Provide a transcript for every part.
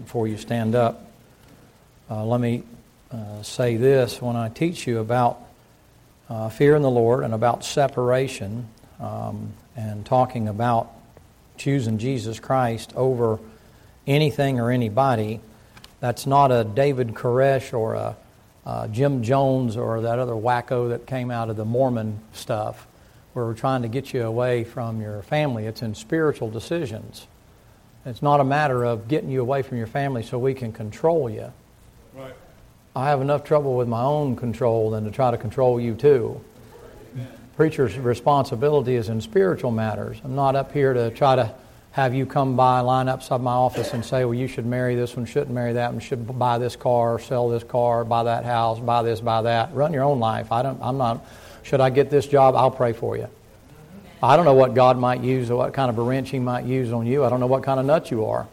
before you stand up. Let me say this. When I teach you about fear in the Lord and about separation and talking about choosing Jesus Christ over anything or anybody, that's not a David Koresh or a Jim Jones or that other wacko that came out of the Mormon stuff where we're trying to get you away from your family. It's in spiritual decisions. It's not a matter of getting you away from your family so we can control you. Right. I have enough trouble with my own control than to try to control you too. Amen. Preacher's responsibility is in spiritual matters. I'm not up here to try to have you come by, line up beside my office and say, well, you should marry this one, shouldn't marry that one, should buy this car, sell this car, buy that house, buy this, buy that. Run your own life. Should I get this job? I'll pray for you. I don't know what God might use or what kind of a wrench He might use on you. I don't know what kind of nut you are.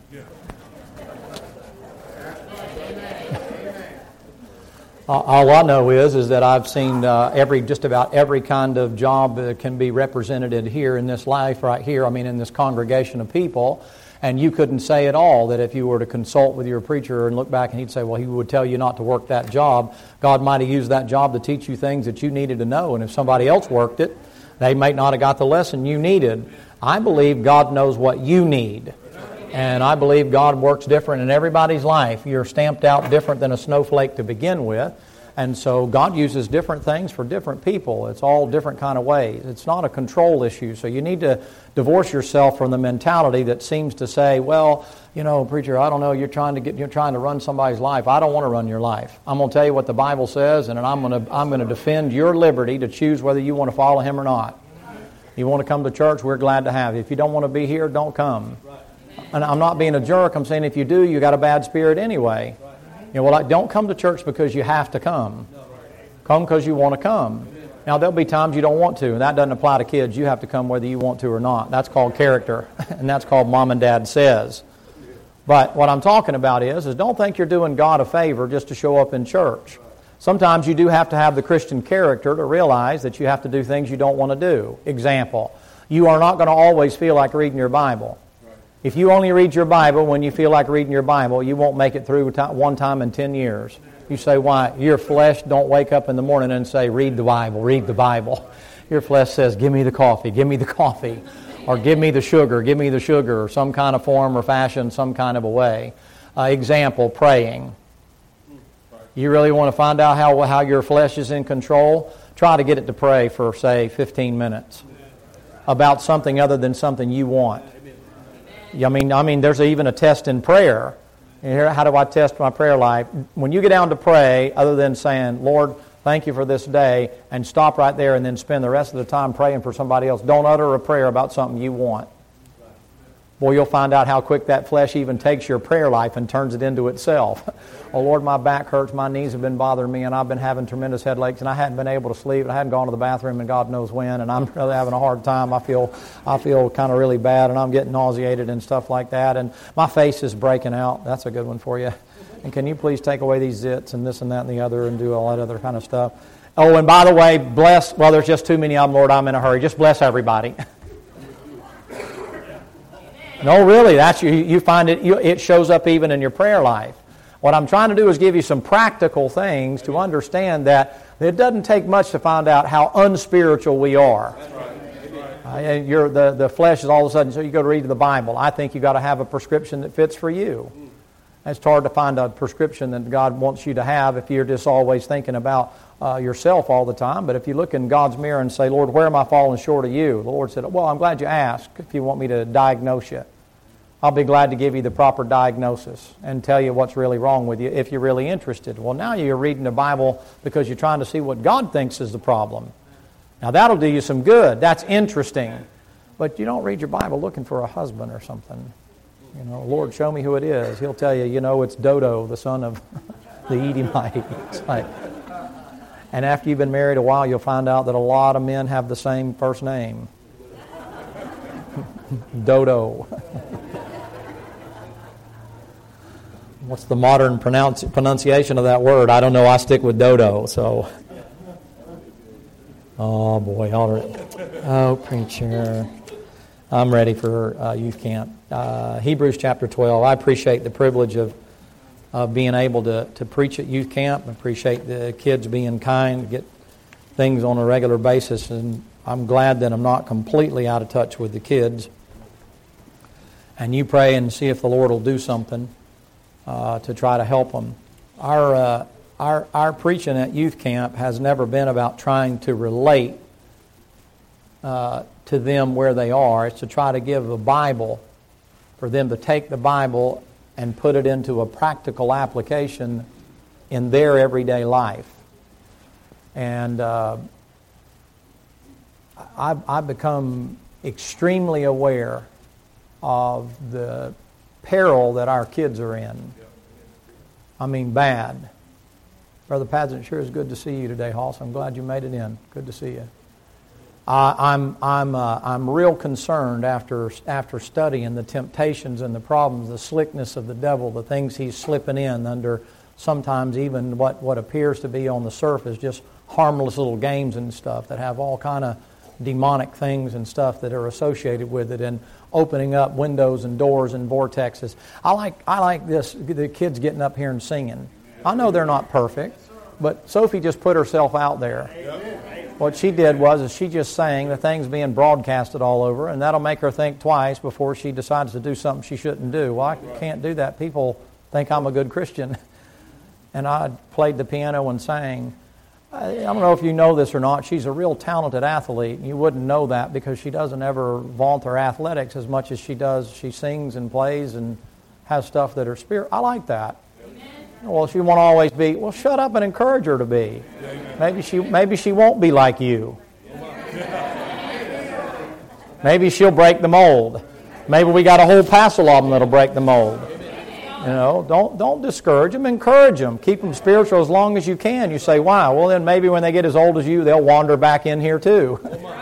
All I know is that I've seen just about every kind of job that can be represented here in this life right here, in this congregation of people, and you couldn't say at all that if you were to consult with your preacher and look back and he'd say, well, he would tell you not to work that job. God might have used that job to teach you things that you needed to know, and if somebody else worked it, they might not have got the lesson you needed. I believe God knows what you need. And I believe God works different in everybody's life. You're stamped out different than a snowflake to begin with. And so God uses different things for different people. It's all different kind of ways. It's not a control issue. So you need to divorce yourself from the mentality that seems to say, well, preacher, I don't know, you're trying to run somebody's life. I don't want to run your life. I'm going to tell you what the Bible says, and I'm going to defend your liberty to choose whether you want to follow Him or not. You want to come to church, we're glad to have you. If you don't want to be here, don't come. And I'm not being a jerk. I'm saying if you do, you got a bad spirit anyway. Don't come to church because you have to come. Come because you want to come. Now, there'll be times you don't want to, and that doesn't apply to kids. You have to come whether you want to or not. That's called character, and that's called Mom and Dad says. But what I'm talking about is don't think you're doing God a favor just to show up in church. Sometimes you do have to have the Christian character to realize that you have to do things you don't want to do. Example, you are not going to always feel like reading your Bible. If you only read your Bible when you feel like reading your Bible, you won't make it through one time in 10 years. You say, why? Your flesh don't wake up in the morning and say, read the Bible, read the Bible. Your flesh says, give me the coffee, give me the coffee. Or give me the sugar, or some kind of form or fashion, some kind of a way. Example, praying. You really want to find out how your flesh is in control? Try to get it to pray for, say, 15 minutes about something other than something you want. There's even a test in prayer. And here, how do I test my prayer life? When you get down to pray, other than saying, Lord, thank you for this day, and stop right there and then spend the rest of the time praying for somebody else. Don't utter a prayer about something you want. Boy, you'll find out how quick that flesh even takes your prayer life and turns it into itself. Oh, Lord, my back hurts, my knees have been bothering me, and I've been having tremendous headaches, and I hadn't been able to sleep, and I hadn't gone to the bathroom in God knows when, and I'm really having a hard time. I feel kind of really bad, and I'm getting nauseated and stuff like that, and my face is breaking out. That's a good one for you. And can you please take away these zits and this and that and the other and do all that other kind of stuff? Oh, and by the way, there's just too many of them, Lord, I'm in a hurry. Just bless everybody. No, really, you find it shows up even in your prayer life. What I'm trying to do is give you some practical things to understand that it doesn't take much to find out how unspiritual we are. The flesh is all of a sudden, so you go to read the Bible. I think you've got to have a prescription that fits for you. It's hard to find a prescription that God wants you to have if you're just always thinking about yourself all the time. But if you look in God's mirror and say, Lord, where am I falling short of you? The Lord said, well, I'm glad you asked if you want me to diagnose you. I'll be glad to give you the proper diagnosis and tell you what's really wrong with you if you're really interested. Well, now you're reading the Bible because you're trying to see what God thinks is the problem. Now, that'll do you some good. That's interesting. But you don't read your Bible looking for a husband or something. Lord, show me who it is. He'll tell you, it's Dodo, the son of the Edomite. It's like, and after you've been married a while, you'll find out that a lot of men have the same first name. Dodo. What's the modern pronunciation of that word? I don't know. I stick with Dodo. So, oh boy, all right. Oh, preacher. I'm ready for youth camp. Hebrews chapter 12. I appreciate the privilege of being able to preach at youth camp. I appreciate the kids being kind, get things on a regular basis, and I'm glad that I'm not completely out of touch with the kids. And you pray and see if the Lord will do something to try to help them. Our preaching at youth camp has never been about trying to relate to them where they are. It's to try to give a Bible for them to take the Bible and put it into a practical application in their everyday life. And I've become extremely aware of the peril that our kids are in. I mean, bad. Brother Padgett, sure is good to see you today, Hoss. I'm glad you made it in. Good to see you. I'm real concerned after studying the temptations and the problems, the slickness of the devil, the things he's slipping in under sometimes even what appears to be on the surface, just harmless little games and stuff that have all kind of demonic things and stuff that are associated with it, and opening up windows and doors and vortexes. I like this, the kids getting up here and singing. I know they're not perfect, but Sophie just put herself out there. What she did was she just sang. The thing's being broadcasted all over, and that'll make her think twice before she decides to do something she shouldn't do. Well, I can't do that. People think I'm a good Christian. And I played the piano and sang. I don't know if you know this or not. She's a real talented athlete. You wouldn't know that because she doesn't ever vaunt her athletics as much as she does. She sings and plays and has stuff that are spirit. I like that. Well, she won't always be. Well, shut up and encourage her to be. Maybe she won't be like you. Maybe she'll break the mold. Maybe we got a whole passel of them that'll break the mold. You know, don't discourage them. Encourage them. Keep them spiritual as long as you can. You say, why? Well, then maybe when they get as old as you, they'll wander back in here too.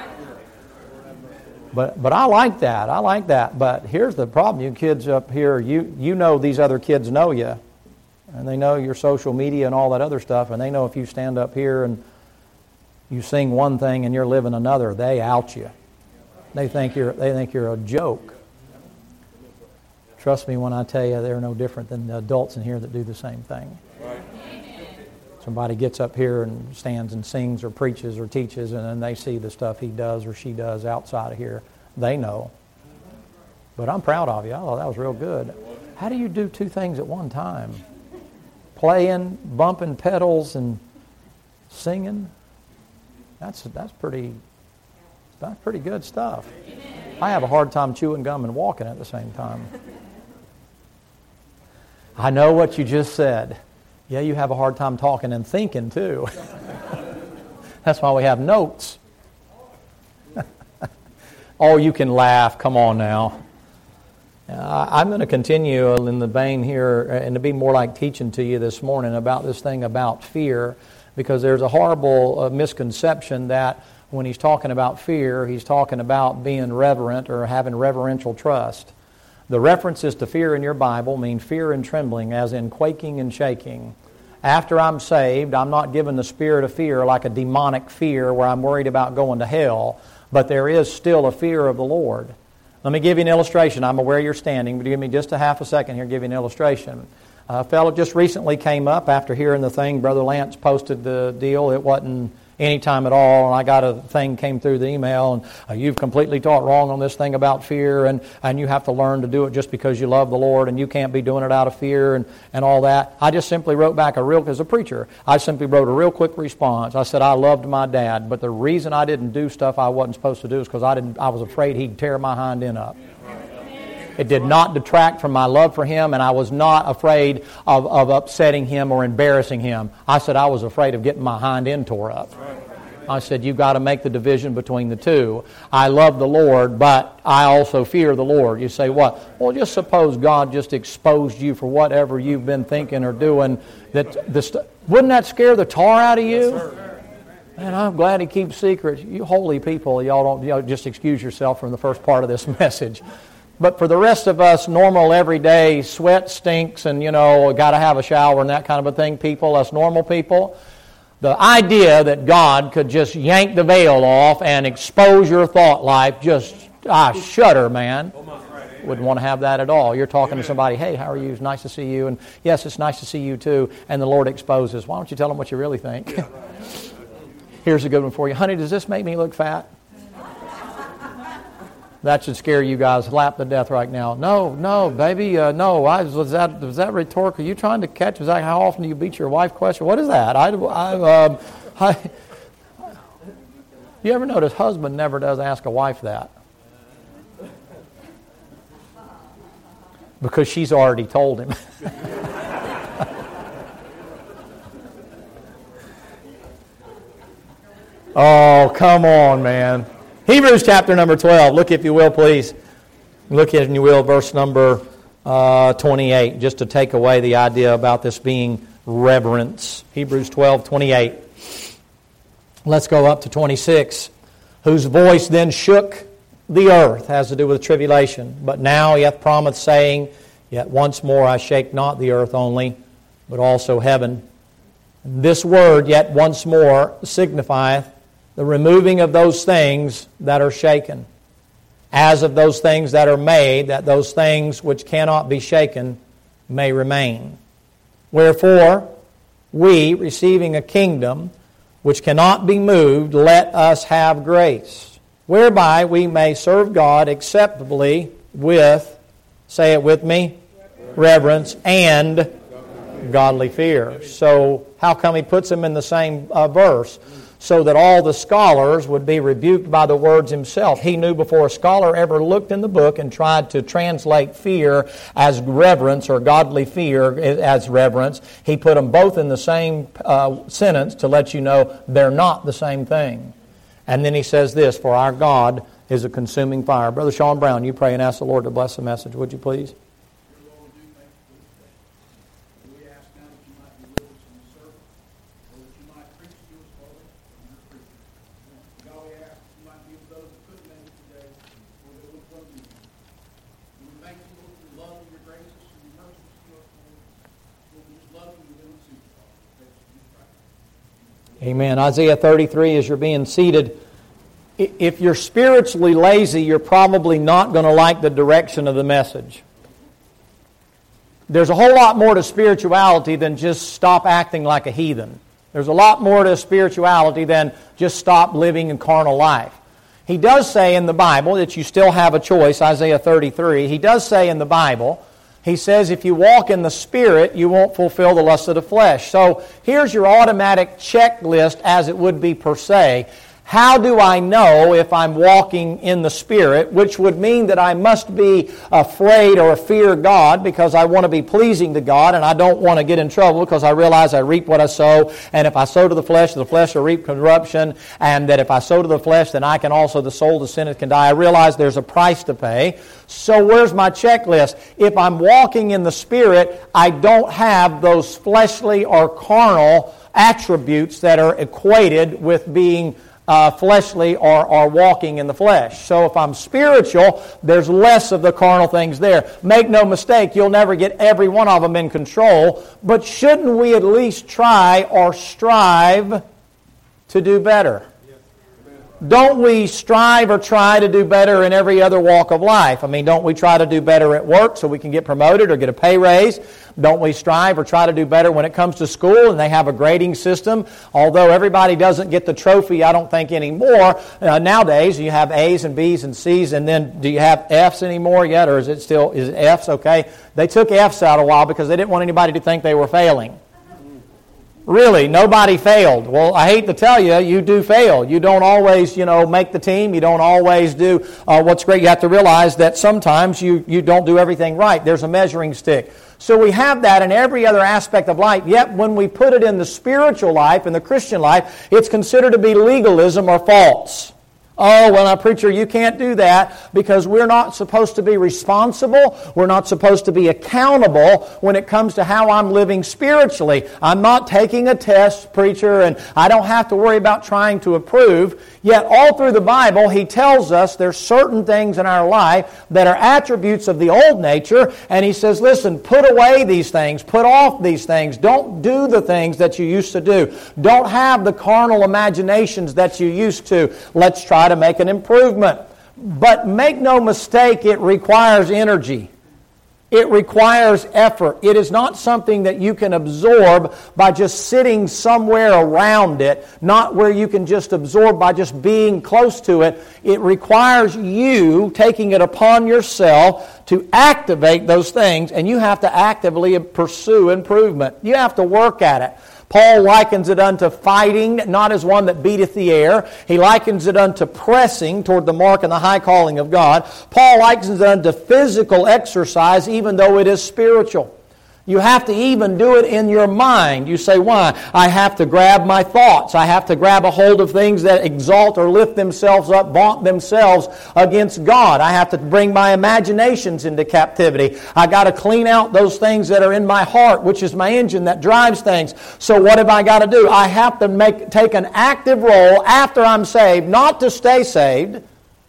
But I like that. I like that. But here's the problem. You kids up here, you know these other kids know you. And they know your social media and all that other stuff, and they know if you stand up here and you sing one thing and you're living another, they out you. They think you're a joke. Trust me when I tell you they're no different than the adults in here that do the same thing. Somebody gets up here and stands and sings or preaches or teaches, and then they see the stuff he does or she does outside of here. They know. But I'm proud of you. I thought that was real good. How do you do two things at one time? Playing, bumping pedals, and singing. That's pretty good stuff. I have a hard time chewing gum and walking at the same time. I know what you just said. Yeah, you have a hard time talking and thinking too. That's why we have notes. Oh, you can laugh. Come on now. I'm going to continue in the vein here and to be more like teaching to you this morning about this thing about fear, because there's a horrible misconception that when he's talking about fear, he's talking about being reverent or having reverential trust. The references to fear in your Bible mean fear and trembling, as in quaking and shaking. After I'm saved, I'm not given the spirit of fear like a demonic fear where I'm worried about going to hell, but there is still a fear of the Lord. Let me give you an illustration. I'm aware you're standing, but give me just a half a second here to give you an illustration. A fellow just recently came up after hearing the thing. Brother Lance posted the deal. It wasn't any time at all, and I got a thing came through the email, and you've completely taught wrong on this thing about fear, and you have to learn to do it just because you love the Lord, and you can't be doing it out of fear and all that. I just simply wrote back as a preacher, I simply wrote a real quick response. I said, I loved my dad, but the reason I didn't do stuff I wasn't supposed to do is because I was afraid he'd tear my hind end up. It did not detract from my love for him, and I was not afraid of upsetting him or embarrassing him. I said I was afraid of getting my hind end tore up. I said, you've got to make the division between the two. I love the Lord, but I also fear the Lord. You say, what? Well, just suppose God just exposed you for whatever you've been thinking or doing. Wouldn't that scare the tar out of you? Yes, and I'm glad He keeps secrets. You holy people, y'all don't just excuse yourself from the first part of this message. But for the rest of us, normal, everyday, sweat stinks and, got to have a shower and that kind of a thing, people, us normal people, the idea that God could just yank the veil off and expose your thought life just shudder, man. Wouldn't want to have that at all. You're talking to somebody, hey, how are you? It's nice to see you. And yes, it's nice to see you too. And the Lord exposes. Why don't you tell them what you really think? Here's a good one for you. Honey, does this make me look fat? That should scare you guys slap to death right now. No, baby, no. Was that rhetorical? Are you trying to catch? Was that how often do you beat your wife question? What is that? You ever notice husband never does ask a wife that? Because she's already told him. Oh, come on, man. Hebrews chapter number 12. Look, if you will, please. Look, if you will, verse number 28, just to take away the idea about this being reverence. Hebrews 12:28. Let's go up to 26. Whose voice then shook the earth, has to do with tribulation. But now he hath promised, saying, Yet once more I shake not the earth only, but also heaven. This word, yet once more, signifieth the removing of those things that are shaken, as of those things that are made, that those things which cannot be shaken may remain. Wherefore, we, receiving a kingdom which cannot be moved, let us have grace, whereby we may serve God acceptably with, say it with me, reverence and godly fear. So how come he puts them in the same verse? So that all the scholars would be rebuked by the words himself. He knew before a scholar ever looked in the book and tried to translate fear as reverence or godly fear as reverence. He put them both in the same sentence to let you know they're not the same thing. And then he says this, for our God is a consuming fire. Brother Sean Brown, you pray and ask the Lord to bless the message, would you please? Amen. Isaiah 33, as you're being seated, if you're spiritually lazy, you're probably not going to like the direction of the message. There's a whole lot more to spirituality than just stop acting like a heathen. There's a lot more to spirituality than just stop living a carnal life. He does say in the Bible that you still have a choice, Isaiah 33. He does say in the Bible, he says if you walk in the Spirit, you won't fulfill the lust of the flesh. So here's your automatic checklist as it would be per se. How do I know if I'm walking in the Spirit? Which would mean that I must be afraid or fear God because I want to be pleasing to God and I don't want to get in trouble because I realize I reap what I sow. And if I sow to the flesh will reap corruption. And that if I sow to the flesh, then I can also, the soul that sinneth can die. I realize there's a price to pay. So where's my checklist? If I'm walking in the Spirit, I don't have those fleshly or carnal attributes that are equated with being fleshly or walking in the flesh. So if I'm spiritual, there's less of the carnal things there. Make no mistake, you'll never get every one of them in control, but shouldn't we at least try or strive to do better? Don't we strive or try to do better in every other walk of life? I mean, don't we try to do better at work so we can get promoted or get a pay raise? Don't we strive or try to do better when it comes to school and they have a grading system? Although everybody doesn't get the trophy, I don't think anymore. Nowadays, you have A's and B's and C's, and then do you have F's anymore yet, or is it F's? Okay. They took F's out a while because they didn't want anybody to think they were failing. Really, nobody failed. Well, I hate to tell you, you do fail. You don't always, make the team. You don't always do what's great. You have to realize that sometimes you don't do everything right. There's a measuring stick. So we have that in every other aspect of life. Yet when we put it in the spiritual life, in the Christian life, it's considered to be legalism or false. Oh, well, now, preacher, you can't do that because we're not supposed to be responsible. We're not supposed to be accountable when it comes to how I'm living spiritually. I'm not taking a test, preacher, and I don't have to worry about trying to improve. Yet all through the Bible, he tells us there's certain things in our life that are attributes of the old nature, and he says, listen, put away these things, put off these things. Don't do the things that you used to do. Don't have the carnal imaginations that you used to. Let's try to make an improvement. But make no mistake, it requires energy. It requires effort. It is not something that you can absorb by just sitting somewhere around it, not where you can just absorb by just being close to it. It requires you taking it upon yourself to activate those things, and you have to actively pursue improvement. You have to work at it. Paul likens it unto fighting, not as one that beateth the air. He likens it unto pressing toward the mark and the high calling of God. Paul likens it unto physical exercise, even though it is spiritual. You have to even do it in your mind. You say, why? I have to grab my thoughts. I have to grab a hold of things that exalt or lift themselves up, vaunt themselves against God. I have to bring my imaginations into captivity. I got to clean out those things that are in my heart, which is my engine that drives things. So what have I got to do? I have to take an active role after I'm saved, not to stay saved,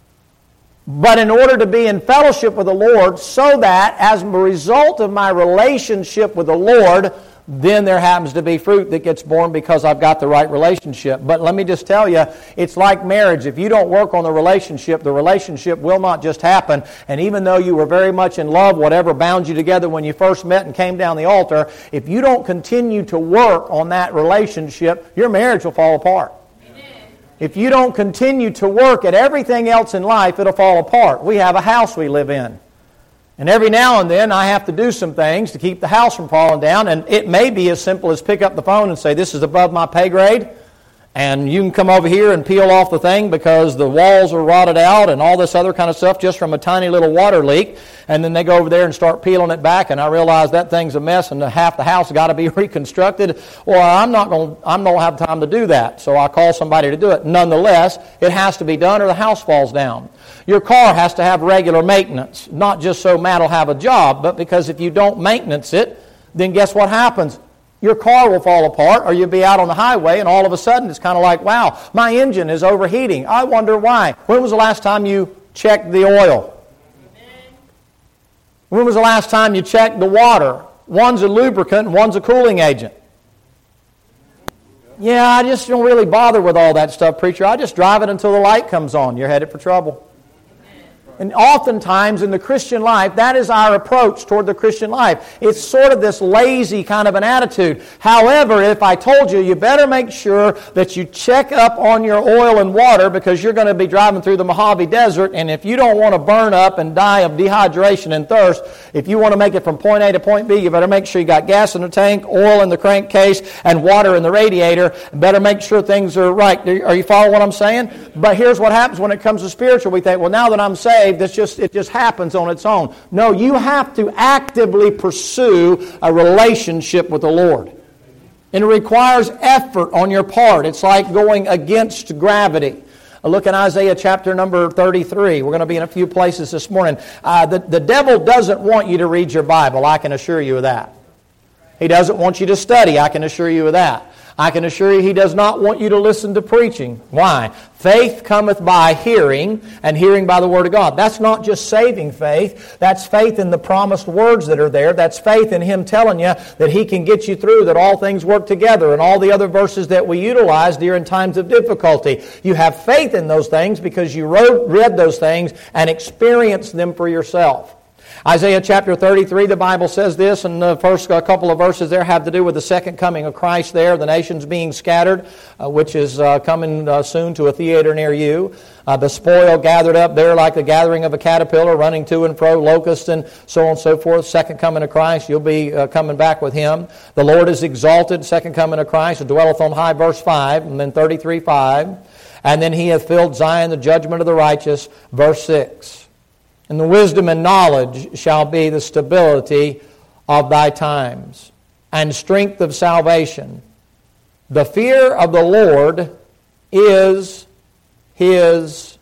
but in order to be in fellowship with the Lord, so that as a result of my relationship with the Lord, then there happens to be fruit that gets born because I've got the right relationship. But let me just tell you, it's like marriage. If you don't work on the relationship will not just happen. And even though you were very much in love, whatever bound you together when you first met and came down the altar, if you don't continue to work on that relationship, your marriage will fall apart. If you don't continue to work at everything else in life, it'll fall apart. We have a house we live in. And every now and then I have to do some things to keep the house from falling down. And it may be as simple as pick up the phone and say, this is above my pay grade. And you can come over here and peel off the thing because the walls are rotted out and all this other kind of stuff just from a tiny little water leak. And then they go over there and start peeling it back, and I realize that thing's a mess and half the house has got to be reconstructed. Well, I'm not going to have time to do that, so I call somebody to do it. Nonetheless, it has to be done or the house falls down. Your car has to have regular maintenance, not just so Matt will have a job, but because if you don't maintenance it, then guess what happens? Your car will fall apart, or you'll be out on the highway, and all of a sudden it's kind of like, wow, my engine is overheating. I wonder why. When was the last time you checked the oil? When was the last time you checked the water? One's a lubricant and one's a cooling agent. Yeah, I just don't really bother with all that stuff, preacher. I just drive it until the light comes on. You're headed for trouble. And oftentimes in the Christian life, that is our approach toward the Christian life. It's sort of this lazy kind of an attitude. However, if I told you, you better make sure that you check up on your oil and water because you're going to be driving through the Mojave Desert, and if you don't want to burn up and die of dehydration and thirst, if you want to make it from point A to point B, you better make sure you got gas in the tank, oil in the crankcase, and water in the radiator. Better make sure things are right. Are you following what I'm saying? But here's what happens when it comes to spiritual. We think, well, now that I'm saved, it just happens on its own. No, you have to actively pursue a relationship with the Lord. And it requires effort on your part. It's like going against gravity. Look in Isaiah chapter number 33. We're going to be in a few places this morning. The devil doesn't want you to read your Bible. I can assure you of that. He doesn't want you to study. I can assure you of that. I can assure you he does not want you to listen to preaching. Why? Faith cometh by hearing, and hearing by the Word of God. That's not just saving faith. That's faith in the promised words that are there. That's faith in Him telling you that He can get you through, that all things work together, and all the other verses that we utilize during times of difficulty. You have faith in those things because you read those things and experienced them for yourself. Isaiah chapter 33, the Bible says this, and the first couple of verses there have to do with the second coming of Christ there, the nations being scattered, which is coming soon to a theater near you. The spoil gathered up there like the gathering of a caterpillar, running to and fro, locusts and so on and so forth. Second coming of Christ, you'll be coming back with Him. The Lord is exalted, second coming of Christ, dwelleth on high, verse 5, and then 33:5. And then He hath filled Zion the judgment of the righteous, verse 6. And the wisdom and knowledge shall be the stability of thy times, and strength of salvation. The fear of the Lord is His...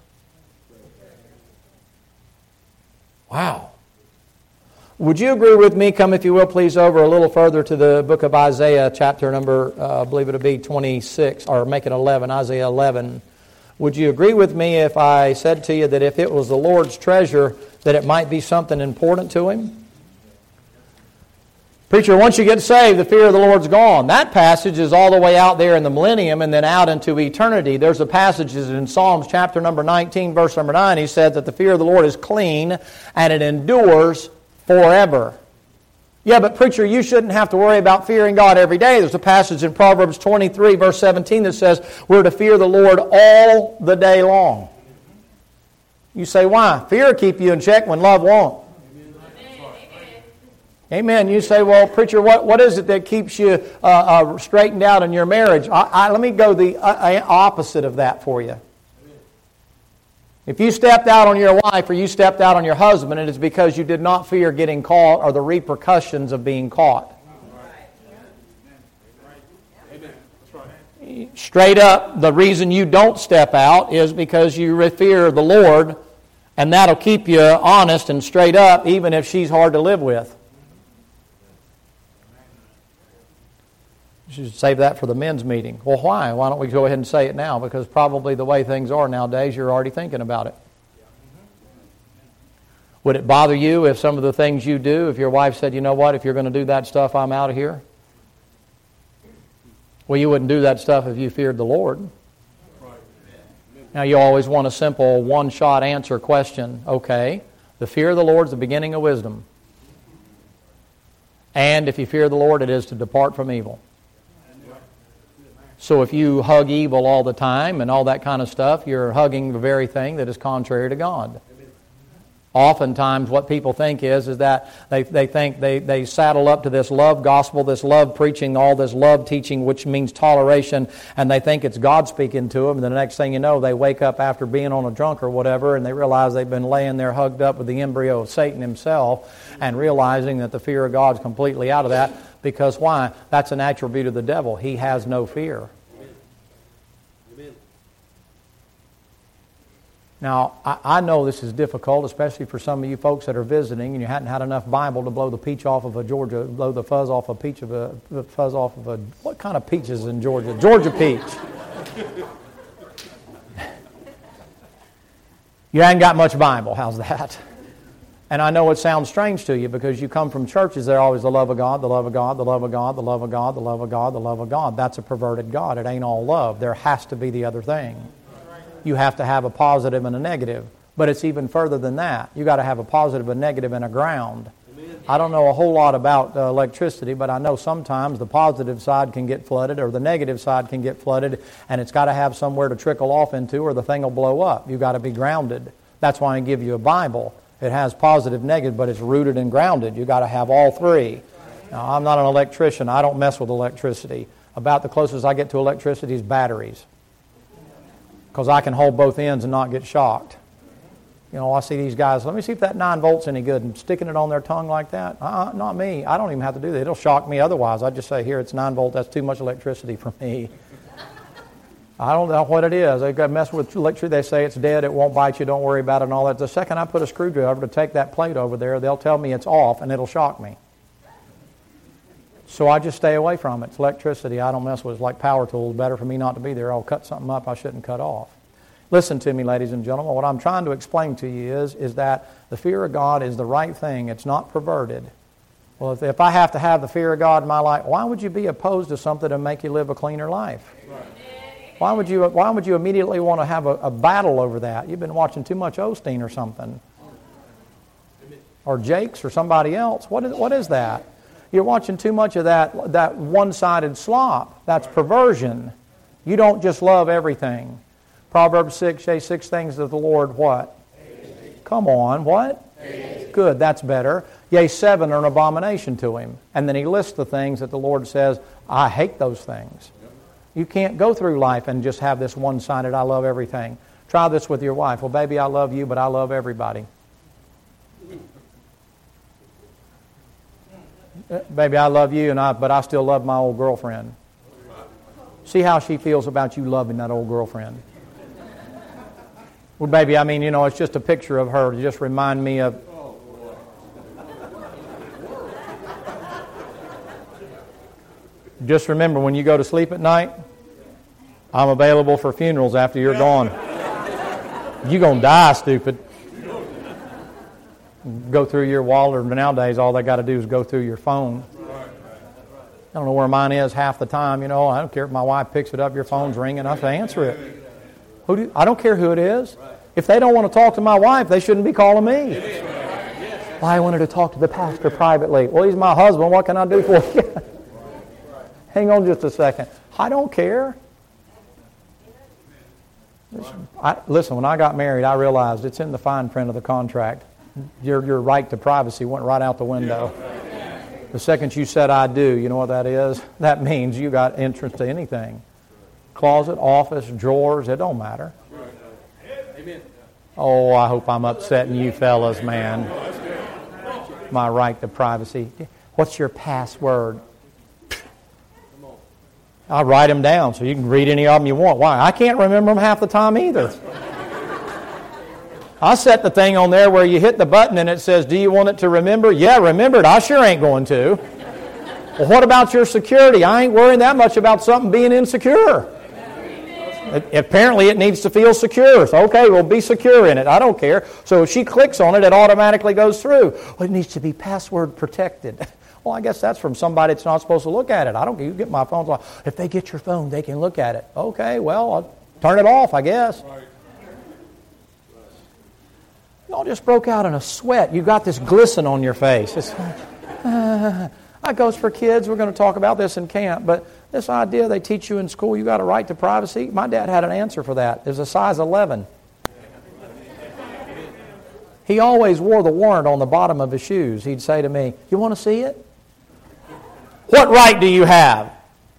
Wow. Would you agree with me? Come, if you will, please, over a little further to the book of Isaiah, chapter number, I believe it'll be 26, or make it 11, Isaiah 11. Would you agree with me if I said to you that if it was the Lord's treasure, that it might be something important to Him? Preacher, once you get saved, the fear of the Lord's gone. That passage is all the way out there in the millennium and then out into eternity. There's a passage in Psalms chapter number 19, verse number 9. He said that the fear of the Lord is clean and it endures forever. Yeah, but preacher, you shouldn't have to worry about fearing God every day. There's a passage in Proverbs 23, verse 17 that says we're to fear the Lord all the day long. You say, why? Fear will keep you in check when love won't. Amen. You say, well, preacher, what is it that keeps you straightened out in your marriage? Let me go the opposite of that for you. If you stepped out on your wife or you stepped out on your husband, it is because you did not fear getting caught or the repercussions of being caught. Straight up, the reason you don't step out is because you fear the Lord, and that'll keep you honest and straight up even if she's hard to live with. You should save that for the men's meeting. Well, why? Why don't we go ahead and say it now? Because probably the way things are nowadays, you're already thinking about it. Would it bother you if some of the things you do, if your wife said, you know what, if you're going to do that stuff, I'm out of here? Well, you wouldn't do that stuff if you feared the Lord. Now, you always want a simple one-shot answer question. Okay, the fear of the Lord is the beginning of wisdom. And if you fear the Lord, it is to depart from evil. So if you hug evil all the time and all that kind of stuff, you're hugging the very thing that is contrary to God. Oftentimes what people think is that they think they saddle up to this love gospel, this love preaching, all this love teaching, which means toleration, and they think it's God speaking to them. And the next thing you know, they wake up after being on a drunk or whatever, and they realize they've been laying there hugged up with the embryo of Satan himself, and realizing that the fear of God's completely out of that. Because why? That's an attribute of the devil. He has no fear. Amen. Now, I know this is difficult, especially for some of you folks that are visiting and you hadn't had enough Bible to blow the peach off of a Georgia, blow the fuzz off a peach of a fuzz off of a, what kind of peach is in Georgia? Georgia peach. You hadn't got much Bible. How's that? And I know it sounds strange to you because you come from churches that are always the love of God, the love of God, the love of God, the love of God, the love of God, the love of God. That's a perverted God. It ain't all love. There has to be the other thing. You have to have a positive and a negative. But it's even further than that. You got to have a positive, a negative, and a ground. I don't know a whole lot about electricity, but I know sometimes the positive side can get flooded or the negative side can get flooded, and it's got to have somewhere to trickle off into or the thing will blow up. You've got to be grounded. That's why I give you a Bible. It has positive, negative, but it's rooted and grounded. You've got to have all three. Now, I'm not an electrician. I don't mess with electricity. About the closest I get to electricity is batteries. Because I can hold both ends and not get shocked. You know, I see these guys, let me see if that 9 volts any good, and sticking it on their tongue like that. Not me. I don't even have to do that. It'll shock me otherwise. I just say, here, it's 9 volt. That's too much electricity for me. I don't know what it is. They got mess with electricity. They say it's dead. It won't bite you. Don't worry about it and all that. The second I put a screwdriver to take that plate over there, they'll tell me it's off, and it'll shock me. So I just stay away from it. It's electricity. I don't mess with it. It's like power tools. Better for me not to be there. I'll cut something up I shouldn't cut off. Listen to me, ladies and gentlemen. What I'm trying to explain to you is that the fear of God is the right thing. It's not perverted. Well, if I have to have the fear of God in my life, why would you be opposed to something to make you live a cleaner life? Right. Why would you immediately want to have a battle over that? You've been watching too much Osteen or something. Or Jakes or somebody else. What is that? You're watching too much of that one-sided slop. That's perversion. You don't just love everything. Proverbs 6, say 6 things of the Lord, what? Come on, what? Good, that's better. Yea, 7 are an abomination to him. And then he lists the things that the Lord says, I hate those things. You can't go through life and just have this one-sided, I love everything. Try this with your wife. Well, baby, I love you, but I love everybody. Baby, I love you, but I still love my old girlfriend. See how she feels about you loving that old girlfriend. Well, baby, I mean, you know, it's just a picture of her to just remind me of... Just remember, when you go to sleep at night, I'm available for funerals after you're gone. You're going to die, stupid. Go through your wallet, or nowadays all they got to do is go through your phone. I don't know where mine is half the time. I don't care if my wife picks it up, your phone's ringing, I have to answer it. I don't care who it is. If they don't want to talk to my wife, they shouldn't be calling me. Well, I wanted to talk to the pastor privately. Well, he's my husband. What can I do for you? Hang on just a second. I don't care. Listen, when I got married, I realized it's in the fine print of the contract. Your right to privacy went right out the window. The second you said I do, you know what that is? That means you got entrance to anything. Closet, office, drawers, it don't matter. Oh, I hope I'm upsetting you fellas, man. My right to privacy. What's your password? I'll write them down so you can read any of them you want. Why? I can't remember them half the time either. I set the thing on there where you hit the button and it says, do you want it to remember? Yeah, remember it. I sure ain't going to. Well, what about your security? I ain't worrying that much about something being insecure. Apparently it needs to feel secure. So, okay, we'll be secure in it. I don't care. So if she clicks on it, it automatically goes through. Well, it needs to be password protected. Well, I guess that's from somebody that's not supposed to look at it. I don't care. You get my phone. If they get your phone, they can look at it. Okay, well, I'll turn it off, I guess. Y'all just broke out in a sweat. You got this glisten on your face. That goes for kids. We're going to talk about this in camp. But this idea they teach you in school, you got a right to privacy. My dad had an answer for that. It's a size 11. He always wore the warrant on the bottom of his shoes. He'd say to me, you want to see it? What right do you have?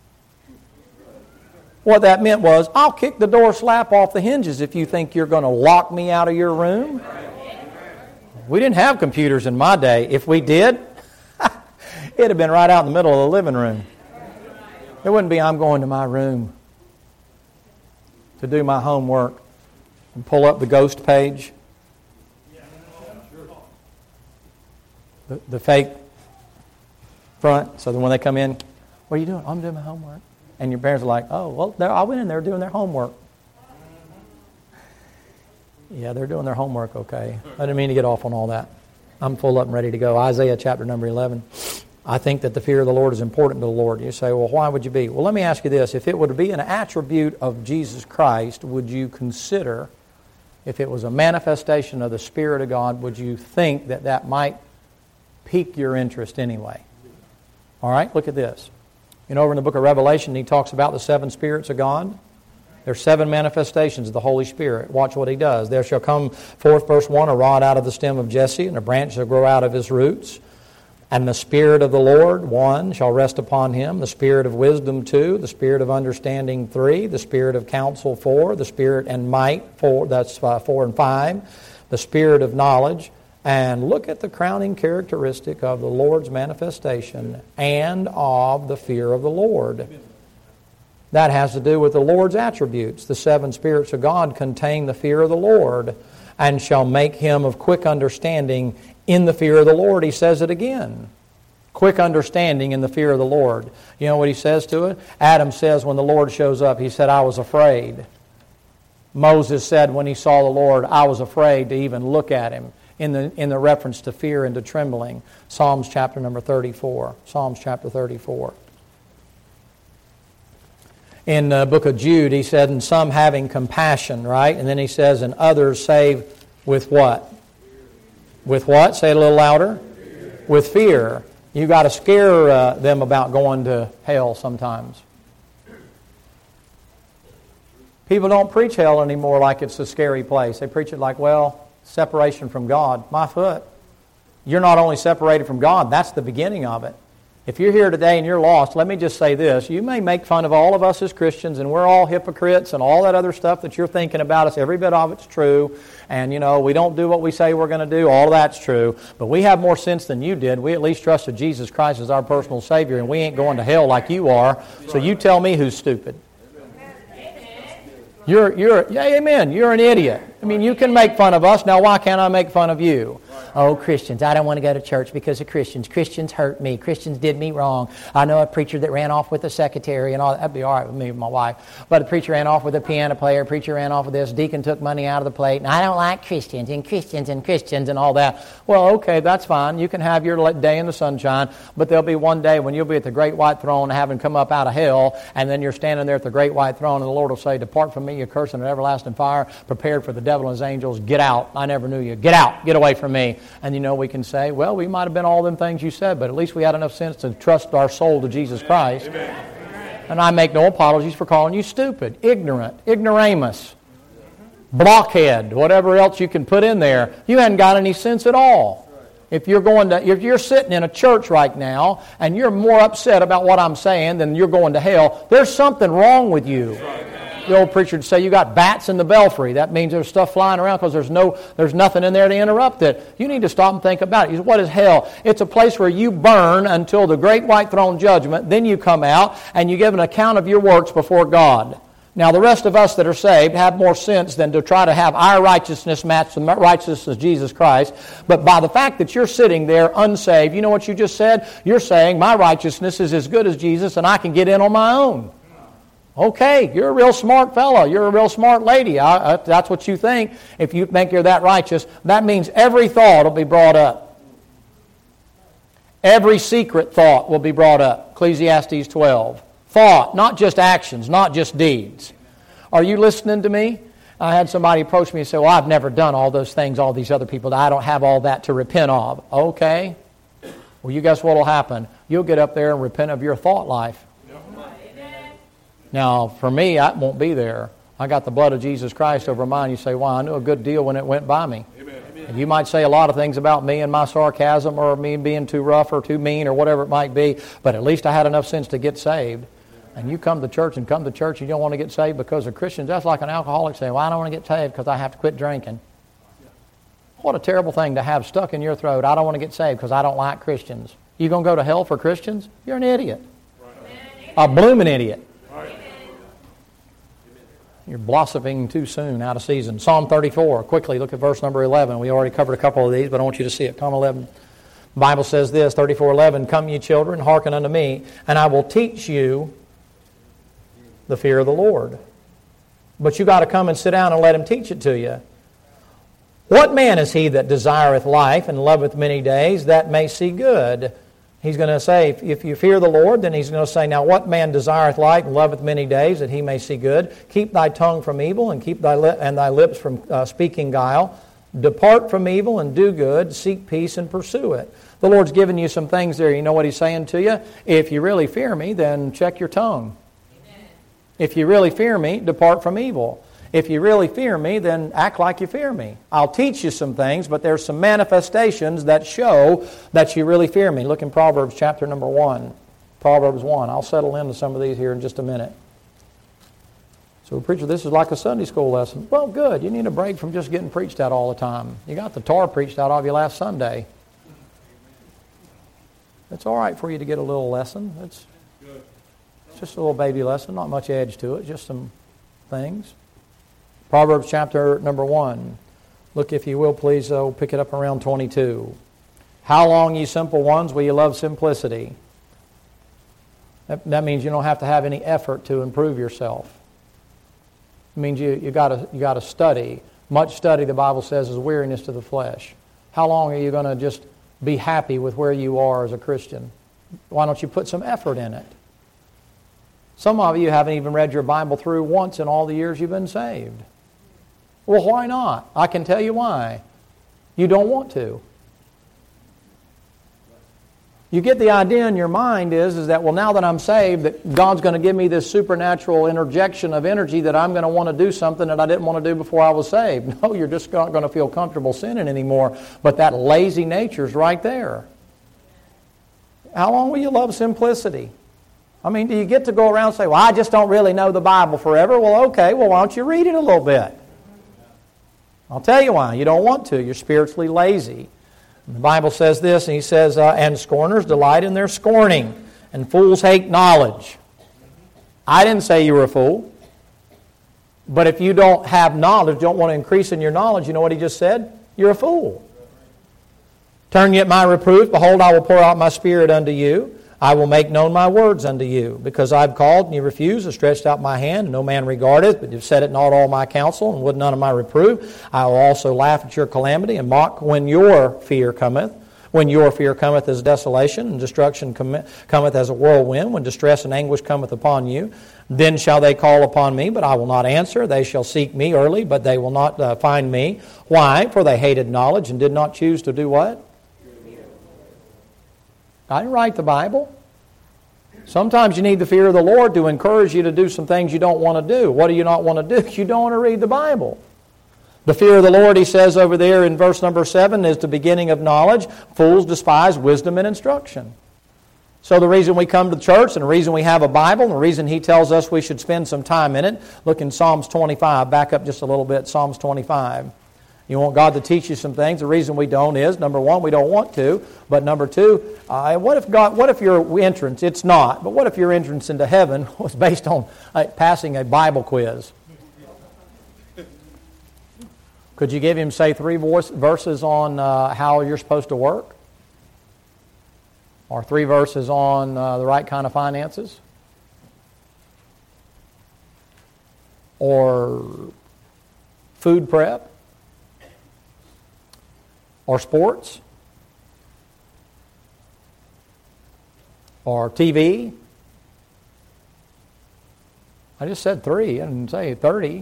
What that meant was, I'll kick the door slap off the hinges if you think you're going to lock me out of your room. We didn't have computers in my day. If we did, it'd have been right out in the middle of the living room. It wouldn't be, I'm going to my room to do my homework and pull up the ghost page. The fake front, so that when they come in, what are you doing? I'm doing my homework. And your parents are like, oh, well, I went in there doing their homework. Yeah, they're doing their homework, okay. I didn't mean to get off on all that. I'm full up and ready to go. Isaiah chapter number 11. I think that the fear of the Lord is important to the Lord. You say, well, why would you be? Well, let me ask you this. If it would be an attribute of Jesus Christ, would you consider, if it was a manifestation of the Spirit of God, would you think that that might pique your interest anyway? All right, look at this. Over in the book of Revelation, he talks about the 7 spirits of God. There's 7 manifestations of the Holy Spirit. Watch what he does. There shall come forth, verse 1, a rod out of the stem of Jesse, and a branch shall grow out of his roots. And the Spirit of the Lord, 1, shall rest upon him. The Spirit of wisdom, 2. The Spirit of understanding, 3. The Spirit of counsel, 4. The Spirit and might, 4. That's 4 and 5. The Spirit of knowledge. And look at the crowning characteristic of the Lord's manifestation and of the fear of the Lord. That has to do with the Lord's attributes. The 7 spirits of God contain the fear of the Lord and shall make him of quick understanding in the fear of the Lord. He says it again. Quick understanding in the fear of the Lord. You know what he says to it? Adam says when the Lord shows up, he said, I was afraid. Moses said when he saw the Lord, I was afraid to even look at him. In the reference to fear and to trembling. Psalms chapter number 34. Psalms chapter 34. In the book of Jude, he said, and some having compassion, right? And then he says, and others save with what? With what? Say it a little louder. Fear. With fear. You've got to scare them about going to hell sometimes. People don't preach hell anymore like it's a scary place. They preach it like, well, separation from God. My foot. You're not only separated from God, that's the beginning of it. If you're here today and you're lost, let me just say this. You may make fun of all of us as Christians, and we're all hypocrites and all that other stuff that you're thinking about us. Every bit of it's true. And, we don't do what we say we're going to do. All of that's true. But we have more sense than you did. We at least trusted Jesus Christ as our personal Savior, and we ain't going to hell like you are. So you tell me who's stupid. Amen. You're an idiot. I mean, you can make fun of us. Now, why can't I make fun of you? Oh, Christians, I don't want to go to church because of Christians. Christians hurt me. Christians did me wrong. I know a preacher that ran off with a secretary and all that. That'd be all right with me and my wife. But a preacher ran off with a piano player. A preacher ran off with this. Deacon took money out of the plate. And I don't like Christians and Christians and Christians and all that. Well, okay, that's fine. You can have your day in the sunshine. But there'll be one day when you'll be at the great white throne having come up out of hell. And then you're standing there at the great white throne and the Lord will say, depart from me, you cursed, and everlasting fire, prepared for the devil and his angels. Get out. I never knew you. Get out. Get away from me. And you know, we can say, well, we might have been all them things you said, but at least we had enough sense to trust our soul to Jesus Christ. Amen. And I make no apologies for calling you stupid, ignorant, ignoramus, blockhead, whatever else you can put in there. You hadn't got any sense at all. If you're sitting in a church right now and you're more upset about what I'm saying than you're going to hell, there's something wrong with you. The old preacher would say, you got bats in the belfry. That means there's stuff flying around because there's nothing in there to interrupt it. You need to stop and think about it. What is hell? It's a place where you burn until the great white throne judgment. Then you come out and you give an account of your works before God. Now, the rest of us that are saved have more sense than to try to have our righteousness match the righteousness of Jesus Christ. But by the fact that you're sitting there unsaved, you know what you just said? You're saying, my righteousness is as good as Jesus and I can get in on my own. Okay, you're a real smart fellow. You're a real smart lady. That's what you think. If you think you're that righteous, that means every thought will be brought up. Every secret thought will be brought up. Ecclesiastes 12. Thought, not just actions, not just deeds. Are you listening to me? I had somebody approach me and say, well, I've never done all those things all these other people. I don't have all that to repent of. Okay. Well, you guess what will happen? You'll get up there and repent of your thought life. Now, for me, I won't be there. I got the blood of Jesus Christ over mine. You say, well, I knew a good deal when it went by me. And you might say a lot of things about me and my sarcasm or me being too rough or too mean or whatever it might be, but at least I had enough sense to get saved. And you come to church and you don't want to get saved because of Christians. That's like an alcoholic saying, well, I don't want to get saved because I have to quit drinking. What a terrible thing to have stuck in your throat. I don't want to get saved because I don't like Christians. You going to go to hell for Christians? You're an idiot. A blooming idiot. You're blossoming too soon, out of season. Psalm 34, quickly look at verse number 11. We already covered a couple of these, but I want you to see it. Psalm 11. The Bible says this, 34:11, come ye children, hearken unto me, and I will teach you the fear of the Lord. But you got to come and sit down and let him teach it to you. What man is he that desireth life and loveth many days, that may see good? He's going to say, if you fear the Lord, then he's going to say, now what man desireth life and loveth many days, that he may see good? Keep thy tongue from evil and keep thy lips from speaking guile. Depart from evil and do good. Seek peace and pursue it. The Lord's given you some things there. You know what he's saying to you? If you really fear me, then check your tongue. Amen. If you really fear me, depart from evil. If you really fear me, then act like you fear me. I'll teach you some things, but there's some manifestations that show that you really fear me. Look in Proverbs chapter number 1. Proverbs 1. I'll settle into some of these here in just a minute. So, preacher, this is like a Sunday school lesson. Well, good. You need a break from just getting preached at all the time. You got the tar preached out of you last Sunday. It's all right for you to get a little lesson. It's just a little baby lesson, not much edge to it, just some things. Proverbs chapter number 1. Look, if you will, please, pick it up around 22. How long, ye simple ones, will you love simplicity? That means you don't have to have any effort to improve yourself. It means you got to study. Much study, the Bible says, is weariness to the flesh. How long are you going to just be happy with where you are as a Christian? Why don't you put some effort in it? Some of you haven't even read your Bible through once in all the years you've been saved. Well, why not? I can tell you why. You don't want to. You get the idea in your mind is that, well, now that I'm saved, that God's going to give me this supernatural interjection of energy that I'm going to want to do something that I didn't want to do before I was saved. No, you're just not going to feel comfortable sinning anymore. But that lazy nature's right there. How long will you love simplicity? I mean, do you get to go around and say, well, I just don't really know the Bible forever? Well, okay, well, why don't you read it a little bit? I'll tell you why. You don't want to. You're spiritually lazy. The Bible says this, and he says, and scorners delight in their scorning, and fools hate knowledge. I didn't say you were a fool. But if you don't have knowledge, don't want to increase in your knowledge, you know what he just said? You're a fool. Turn ye at my reproof. Behold, I will pour out my Spirit unto you. I will make known my words unto you. Because I have called, and ye refuse, and stretched out my hand, and no man regardeth, but you have set it not all my counsel, and would none of my reproof. I will also laugh at your calamity, and mock when your fear cometh. When your fear cometh as desolation, and destruction cometh as a whirlwind, when distress and anguish cometh upon you. Then shall they call upon me, but I will not answer. They shall seek me early, but they will not find me. Why? For they hated knowledge, and did not choose to do what? I didn't write the Bible. Sometimes you need the fear of the Lord to encourage you to do some things you don't want to do. What do you not want to do? You don't want to read the Bible. The fear of the Lord, he says over there in verse number 7, is the beginning of knowledge. Fools despise wisdom and instruction. So the reason we come to church and the reason we have a Bible and the reason he tells us we should spend some time in it, look in Psalms 25. Back up just a little bit, Psalms 25. You want God to teach you some things. The reason we don't is, number one, we don't want to. But number two, what if your entrance, it's not, but what if your entrance into heaven was based on passing a Bible quiz? Could you give him, say, 3 verses on how you're supposed to work? Or 3 verses on the right kind of finances? Or food prep? Or sports? Or TV? I just said 3. I didn't say 30.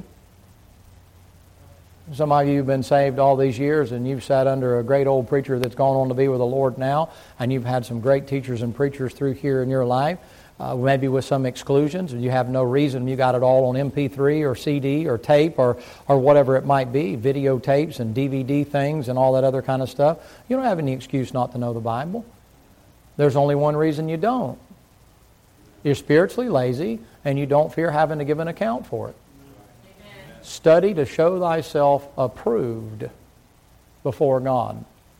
Some of you have been saved all these years and you've sat under a great old preacher that's gone on to be with the Lord now, and you've had some great teachers and preachers through here in your life, maybe with some exclusions, and you have no reason. You got it all on MP3 or CD or tape or whatever it might be, videotapes and DVD things and all that other kind of stuff. You don't have any excuse not to know the Bible. There's only one reason you don't. You're spiritually lazy and you don't fear having to give an account for it. Study to show thyself approved before God.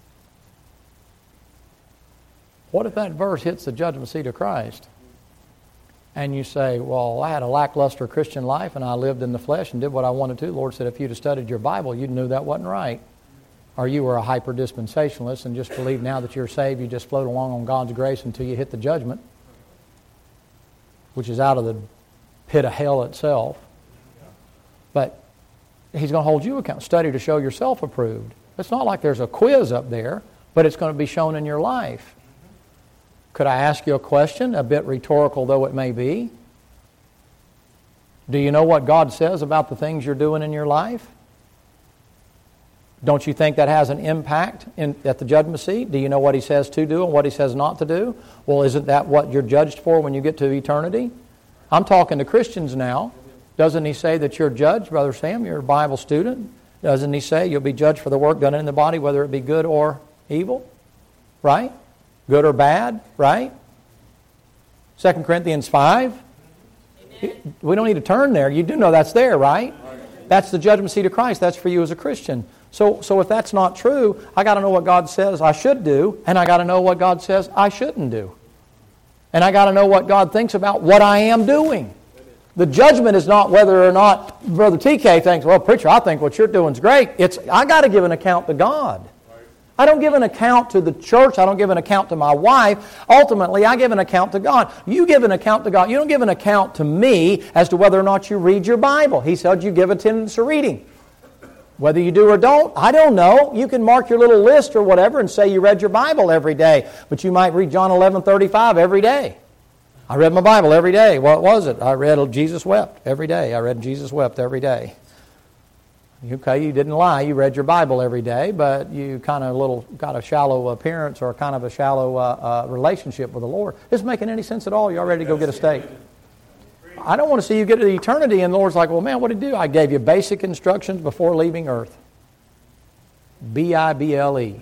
What if that verse hits the judgment seat of Christ? And you say, well, I had a lackluster Christian life and I lived in the flesh and did what I wanted to. The Lord said, if you'd have studied your Bible, you'd knew that wasn't right. Or you were a hyper-dispensationalist and just believe now that you're saved, you just float along on God's grace until you hit the judgment, which is out of the pit of hell itself. But he's going to hold you accountable. Study to show yourself approved. It's not like there's a quiz up there, but it's going to be shown in your life. Could I ask you a question, a bit rhetorical though it may be? Do you know what God says about the things you're doing in your life? Don't you think that has an impact at the judgment seat? Do you know what he says to do and what he says not to do? Well, isn't that what you're judged for when you get to eternity? I'm talking to Christians now. Doesn't he say that you're judged, Brother Sam? You're a Bible student. Doesn't he say you'll be judged for the work done in the body, whether it be good or evil? Right? Good or bad? Right? 2 Corinthians 5. Amen. We don't need to turn there. You do know that's there, right? That's the judgment seat of Christ. That's for you as a Christian. So if that's not true, I got to know what God says I should do, and I got to know what God says I shouldn't do. And I got to know what God thinks about what I am doing. The judgment is not whether or not Brother TK thinks, well, preacher, I think what you're doing is great. It's I got to give an account to God. I don't give an account to the church. I don't give an account to my wife. Ultimately, I give an account to God. You give an account to God. You don't give an account to me as to whether or not you read your Bible. He said you give attendance to reading. Whether you do or don't, I don't know. You can mark your little list or whatever and say you read your Bible every day, but you might read John 11:35 every day. I read my Bible every day. What was it? I read Jesus wept every day. I read Jesus wept every day. Okay, you didn't lie. You read your Bible every day, but you kind of got a shallow appearance or kind of a shallow relationship with the Lord. Isn't making any sense at all. You're ready to go get a steak. I don't want to see you get to eternity and the Lord's like, well, man, what did you do? I gave you basic instructions before leaving earth. B-I-B-L-E.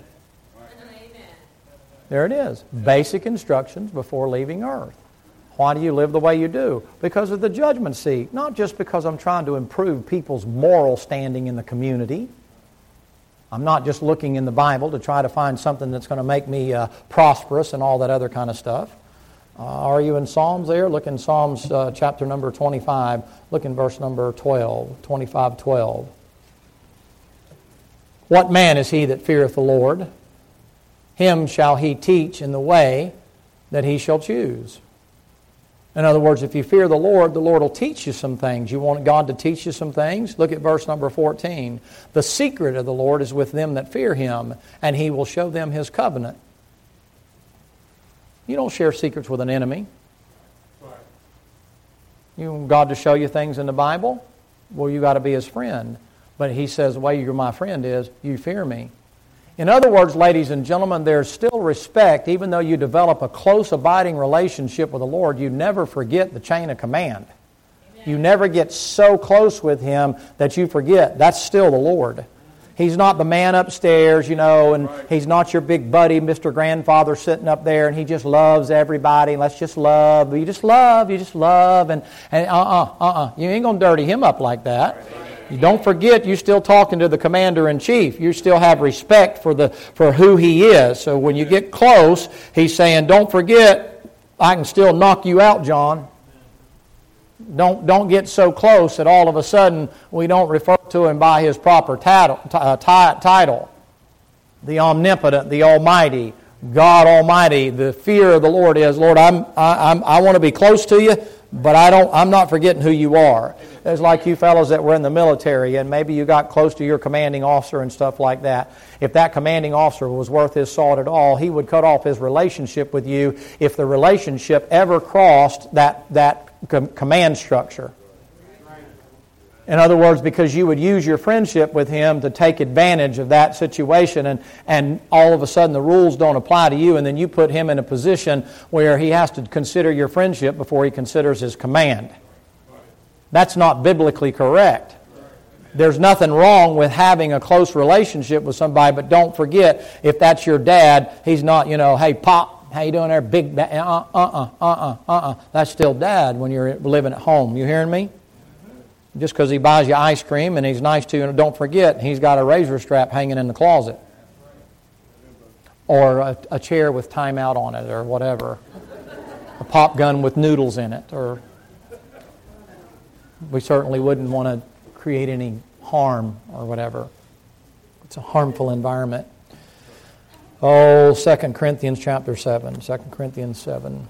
There it is. Basic instructions before leaving earth. Why do you live the way you do? Because of the judgment seat. Not just because I'm trying to improve people's moral standing in the community. I'm not just looking in the Bible to try to find something that's going to make me prosperous and all that other kind of stuff. Are you in Psalms there? Look in Psalms chapter number 25. Look in verse number 12, 25:12. What man is he that feareth the Lord? him shall he teach in the way that he shall choose. In other words, if you fear the Lord will teach you some things. You want God to teach you some things? Look at verse number 14. The secret of the Lord is with them that fear him, and he will show them his covenant. You don't share secrets with an enemy. You want God to show you things in the Bible? Well, you got to be his friend. But he says the way you're my friend is you fear me. In other words, ladies and gentlemen, there's still respect. Even though you develop a close, abiding relationship with the Lord, you never forget the chain of command. Amen. You never get so close with him that you forget. That's still the Lord. He's not the man upstairs, and he's not your big buddy, Mr. Grandfather, sitting up there, and he just loves everybody. Let's just love. You just love. And you ain't going to dirty him up like that. You don't forget you're still talking to the commander-in-chief. You still have respect for who he is. So when you get close, he's saying, don't forget, I can still knock you out, John. Don't get so close that all of a sudden we don't refer to him by his proper title. The omnipotent, the almighty, God Almighty. The fear of the Lord is, Lord, I want to be close to you, but I'm not forgetting who you are. It's like you fellows that were in the military, and maybe you got close to your commanding officer and stuff like that. If that commanding officer was worth his salt at all, he would cut off his relationship with you if the relationship ever crossed that command structure. In other words, because you would use your friendship with him to take advantage of that situation, and all of a sudden the rules don't apply to you, and then you put him in a position where he has to consider your friendship before he considers his command. That's not biblically correct. There's nothing wrong with having a close relationship with somebody, but don't forget, if that's your dad, he's not, hey, Pop, how you doing there, big dad? That's still dad when you're living at home. You hearing me? Just because he buys you ice cream and he's nice to you, don't forget, he's got a razor strap hanging in the closet. Or a chair with time out on it, or whatever. A pop gun with noodles in it, or... We certainly wouldn't want to create any harm or whatever. It's a harmful environment. 2 Corinthians chapter 7. 2 Corinthians 7.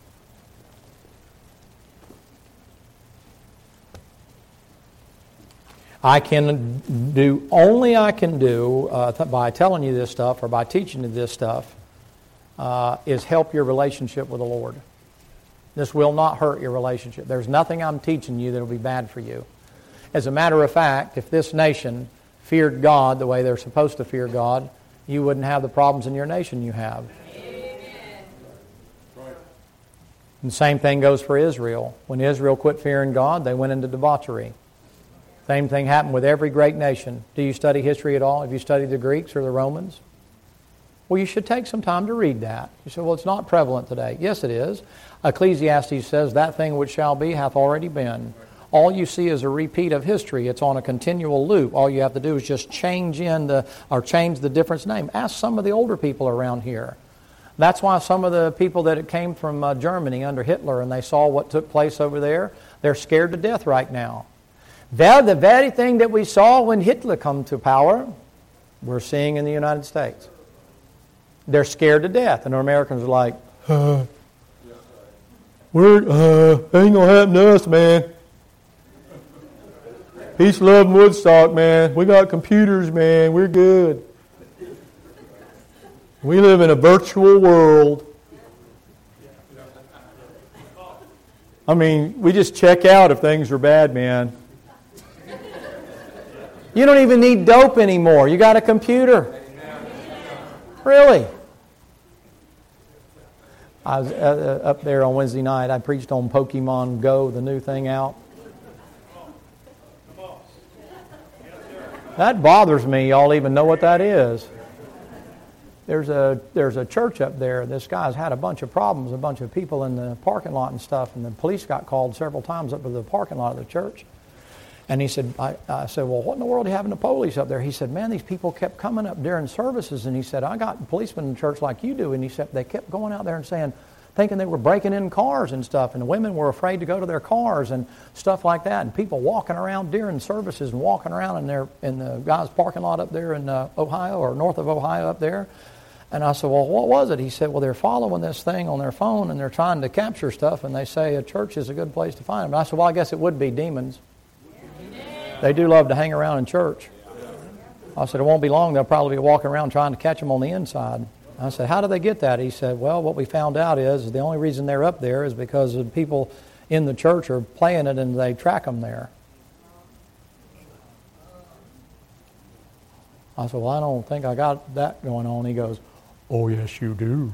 I can do by telling you this stuff or by teaching you this stuff is help your relationship with the Lord. This will not hurt your relationship. There's nothing I'm teaching you that will be bad for you. As a matter of fact, if this nation feared God the way they're supposed to fear God, you wouldn't have the problems in your nation you have. Amen. And the same thing goes for Israel. When Israel quit fearing God, they went into debauchery. Same thing happened with every great nation. Do you study history at all? Have you studied the Greeks or the Romans? Well, you should take some time to read that. You say, well, it's not prevalent today. Yes, it is. Ecclesiastes says, that thing which shall be hath already been. All you see is a repeat of history. It's on a continual loop. All you have to do is just change the difference name. Ask some of the older people around here. That's why some of the people that came from Germany under Hitler and they saw what took place over there, they're scared to death right now. Well, the very thing that we saw when Hitler come to power, we're seeing in the United States. They're scared to death. And the Americans are like, ain't going to happen to us, man. Peace, love, and Woodstock, man. We got computers, man. We're good. We live in a virtual world. I mean, we just check out if things are bad, man. You don't even need dope anymore. You got a computer. Really? I was up there on Wednesday night. I preached on Pokemon Go, the new thing out. That bothers me. Y'all even know what that is. There's a church up there. This guy's had a bunch of problems, a bunch of people in the parking lot and stuff, and the police got called several times up to the parking lot of the church. And he said, I said, well, what in the world are you having the police up there? He said, man, these people kept coming up during services. And he said, I got policemen in the church like you do. And he said, they kept going out there and saying, thinking they were breaking in cars and stuff. And the women were afraid to go to their cars and stuff like that. And people walking around during services and walking around in the guy's parking lot up there in Ohio or north of Ohio up there. And I said, well, what was it? He said, well, they're following this thing on their phone and they're trying to capture stuff, and they say a church is a good place to find them. And I said, well, I guess it would be demons. They do love to hang around in church. I said, it won't be long. They'll probably be walking around trying to catch them on the inside. I said, how do they get that? He said, well, what we found out is the only reason they're up there is because the people in the church are playing it and they track them there. I said, well, I don't think I got that going on. He goes, oh, yes, you do.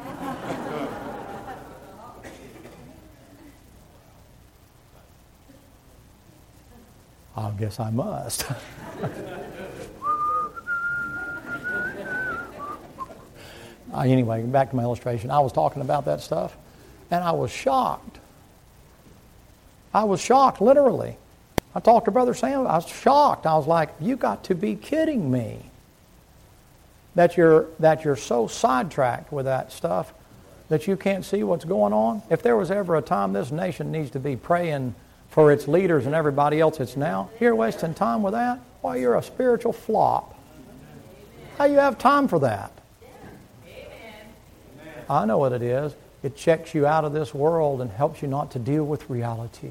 I guess I must. Anyway, back to my illustration. I was talking about that stuff, and I was shocked. I was shocked, literally. I talked to Brother Sam. I was shocked. I was like, you got to be kidding me that you're so sidetracked with that stuff that you can't see what's going on. If there was ever a time this nation needs to be praying for its leaders and everybody else it's now, you're wasting time with that? Why, you're a spiritual flop. How you have time for that? I know what it is. It checks you out of this world and helps you not to deal with reality.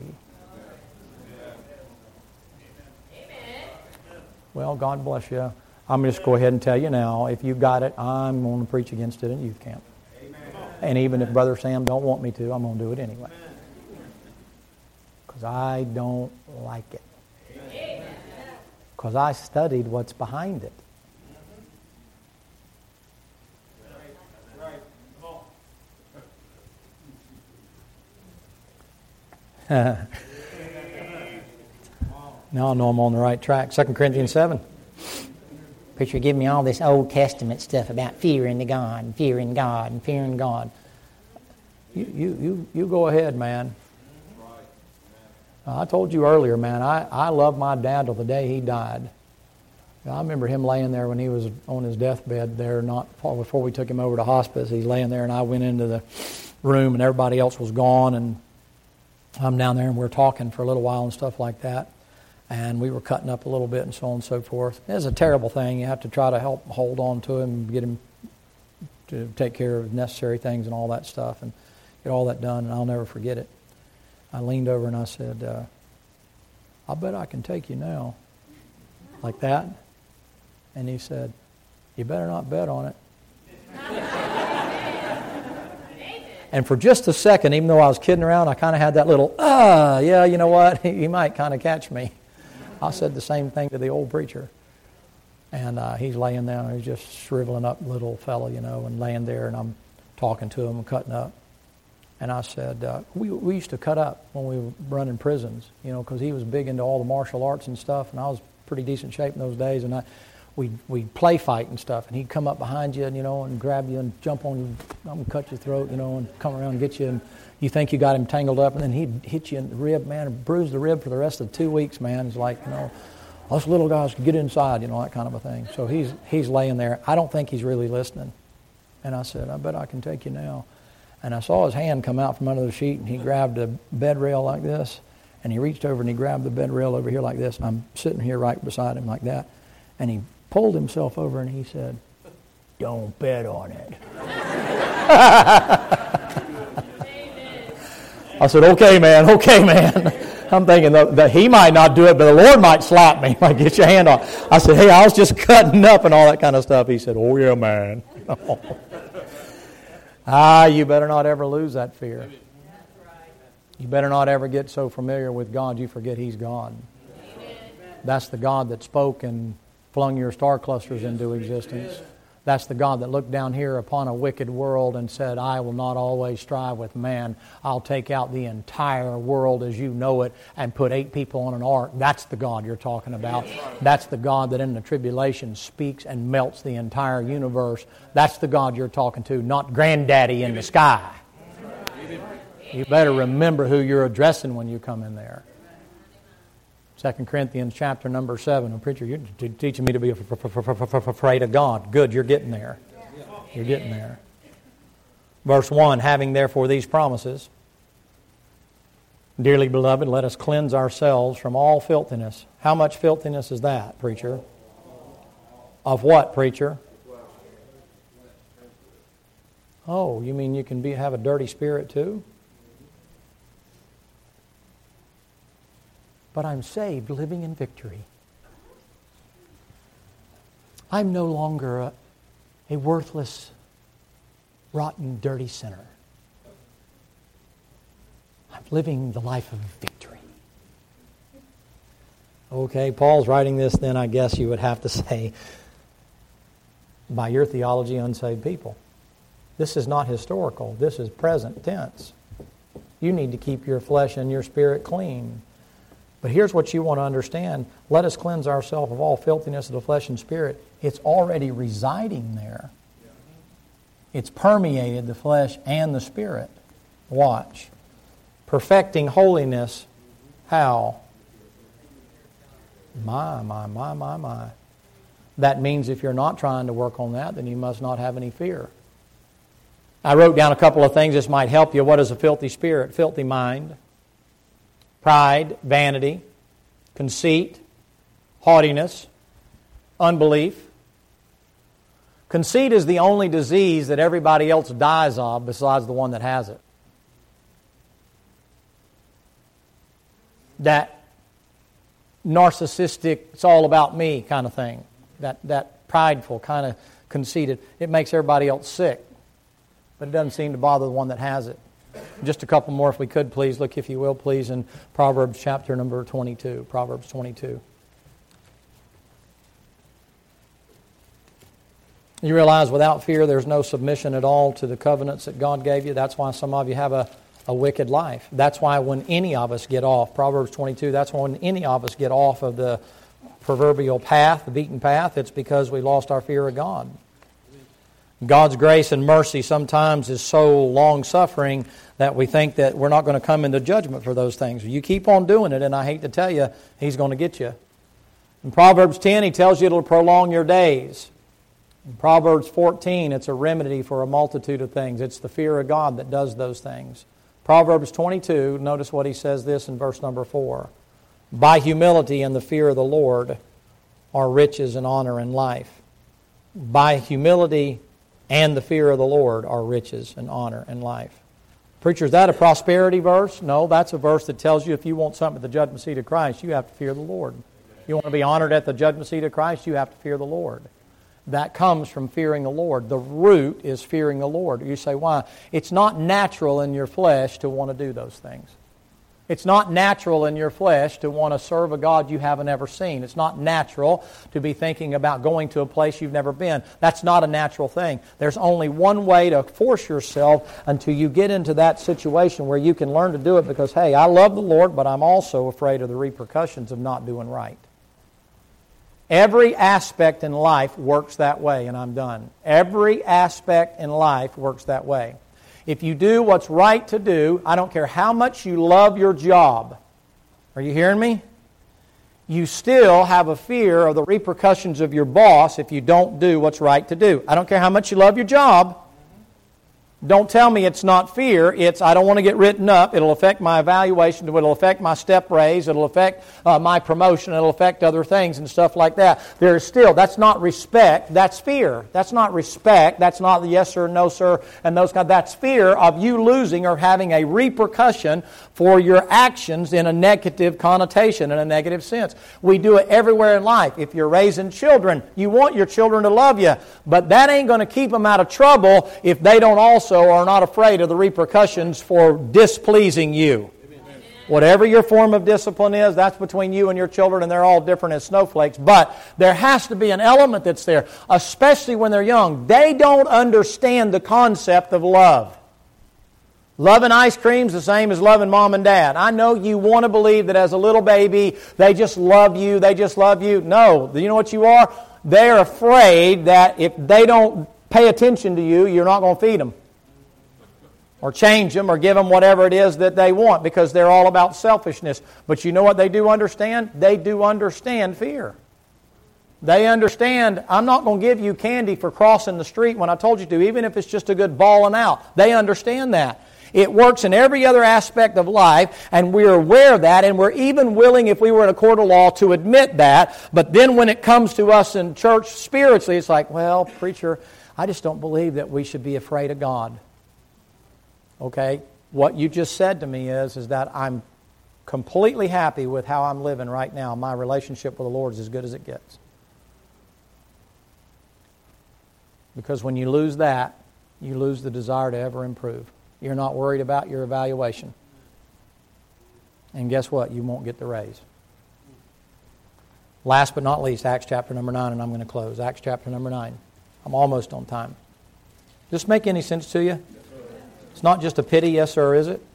Well, God bless you. I'm just go ahead and tell you now, if you've got it, I'm going to preach against it in youth camp. And even if Brother Sam don't want me to, I'm going to do it anyway. Because I don't like it. Because I studied what's behind it. Now I know I'm on the right track. 2 Corinthians 7. Preacher, give me all this Old Testament stuff about fearing the God and fearing God and fearing God. You go ahead, man. I told you earlier, man, I loved my dad till the day he died. I remember him laying there when he was on his deathbed there, not far before we took him over to hospice. He's laying there, and I went into the room, and everybody else was gone, and I'm down there, and we're talking for a little while and stuff like that. And we were cutting up a little bit and so on and so forth. It's a terrible thing. You have to try to help hold on to him, get him to take care of necessary things and all that stuff, and get all that done, and I'll never forget it. I leaned over and I said, I bet I can take you now. Like that. And he said, you better not bet on it. And for just a second, even though I was kidding around, I kind of had that little, yeah, you know what? He might kind of catch me. I said the same thing to the old preacher. And he's laying there, he's just shriveling up little fellow, and laying there, and I'm talking to him and cutting up. And I said, we used to cut up when we were running prisons, because he was big into all the martial arts and stuff, and I was pretty decent shape in those days, and we'd play fight and stuff, and he'd come up behind you, and grab you and jump on you, I'm going to cut your throat, and come around and get you, and you think you got him tangled up, and then he'd hit you in the rib, man, and bruise the rib for the rest of 2 weeks, man. It's like, us little guys can get inside, that kind of a thing. So he's laying there. I don't think he's really listening. And I said, I bet I can take you now. And I saw his hand come out from under the sheet, and he grabbed a bed rail like this, and he reached over and he grabbed the bed rail over here like this. And I'm sitting here right beside him like that. And he pulled himself over and he said, don't bet on it. I said, okay, man. I'm thinking that he might not do it, but the Lord might slap me, might get your hand on. I said, hey, I was just cutting up and all that kind of stuff. He said, oh, yeah, man. You better not ever lose that fear. You better not ever get so familiar with God you forget He's God. That's the God that spoke and flung your star clusters into existence. That's the God that looked down here upon a wicked world and said, I will not always strive with man. I'll take out the entire world as you know it and put 8 people on an ark. That's the God you're talking about. That's the God that in the tribulation speaks and melts the entire universe. That's the God you're talking to, not granddaddy in the sky. You better remember who you're addressing when you come in there. 2 Corinthians chapter number 7. Preacher, you're teaching me to be afraid of God. Good, you're getting there. You're getting there. Verse 1, having therefore these promises, dearly beloved, let us cleanse ourselves from all filthiness. How much filthiness is that, preacher? Of what, preacher? Oh, you mean you can have a dirty spirit too? But I'm saved, living in victory. I'm no longer a worthless, rotten, dirty sinner. I'm living the life of victory. Okay, Paul's writing this, then I guess you would have to say, by your theology, unsaved people. This is not historical. This is present tense. You need to keep your flesh and your spirit clean. But here's what you want to understand. Let us cleanse ourselves of all filthiness of the flesh and spirit. It's already residing there. It's permeated the flesh and the spirit. Watch. Perfecting holiness. How? My. That means if you're not trying to work on that, then you must not have any fear. I wrote down a couple of things. This might help you. What is a filthy spirit? Filthy mind. Pride, vanity, conceit, haughtiness, unbelief. Conceit is the only disease that everybody else dies of besides the one that has it. That narcissistic, it's all about me kind of thing. That prideful, kind of conceited. It makes everybody else sick. But it doesn't seem to bother the one that has it. Just a couple more if we could, please. Look, if you will, please, in Proverbs chapter number 22. Proverbs 22. You realize without fear there's no submission at all to the covenants that God gave you. That's why some of you have a wicked life. That's why when any of us get off, Proverbs 22, that's when any of us get off of the proverbial path, the beaten path, it's because we lost our fear of God. God's grace and mercy sometimes is so long-suffering that we think that we're not going to come into judgment for those things. You keep on doing it, and I hate to tell you, He's going to get you. In Proverbs 10, He tells you it'll prolong your days. In Proverbs 14, it's a remedy for a multitude of things. It's the fear of God that does those things. Proverbs 22, notice what he says this in verse number 4. By humility and the fear of the Lord are riches and honor and life. By humility and the fear of the Lord are riches and honor and life. Preacher, is that a prosperity verse? No, that's a verse that tells you if you want something at the judgment seat of Christ, you have to fear the Lord. You want to be honored at the judgment seat of Christ, you have to fear the Lord. That comes from fearing the Lord. The root is fearing the Lord. You say, why? It's not natural in your flesh to want to do those things. It's not natural in your flesh to want to serve a God you haven't ever seen. It's not natural to be thinking about going to a place you've never been. That's not a natural thing. There's only one way to force yourself until you get into that situation where you can learn to do it because, hey, I love the Lord, but I'm also afraid of the repercussions of not doing right. Every aspect in life works that way, and I'm done. Every aspect in life works that way. If you do what's right to do, I don't care how much you love your job. Are you hearing me? You still have a fear of the repercussions of your boss if you don't do what's right to do. I don't care how much you love your job. Don't tell me it's not fear. It's I don't want to get written up. It'll affect my evaluation. It'll affect my step raise. It'll affect my promotion. It'll affect other things and stuff like that. There is still, that's not respect. That's fear. That's not respect. That's not the yes sir, no sir, and those kind. That's fear of you losing or having a repercussion for your actions in a negative connotation, in a negative sense. We do it everywhere in life. If you're raising children, you want your children to love you, but that ain't going to keep them out of trouble if they don't also are not afraid of the repercussions for displeasing you. Amen. Whatever your form of discipline is, that's between you and your children, and they're all different as snowflakes. But there has to be an element that's there, especially when they're young. They don't understand the concept of love. Loving ice cream's the same as loving mom and dad. I know you want to believe that as a little baby, they just love you, they just love you. No, you know what you are? They're afraid that if they don't pay attention to you, you're not going to feed them. Or change them or give them whatever it is that they want because they're all about selfishness. But you know what they do understand? They do understand fear. They understand, I'm not going to give you candy for crossing the street when I told you to, even if it's just a good bawling out. They understand that. It works in every other aspect of life, and we're aware of that, and we're even willing, if we were in a court of law, to admit that. But then when it comes to us in church spiritually, it's like, well, preacher, I just don't believe that we should be afraid of God. Okay? What you just said to me is that I'm completely happy with how I'm living right now. My relationship with the Lord is as good as it gets. Because when you lose that, you lose the desire to ever improve. You're not worried about your evaluation. And guess what? You won't get the raise. Last but not least, Acts chapter number 9, and I'm going to close. Acts chapter number 9. I'm almost on time. Does this make any sense to you? It's not just a pity, yes sir, is it?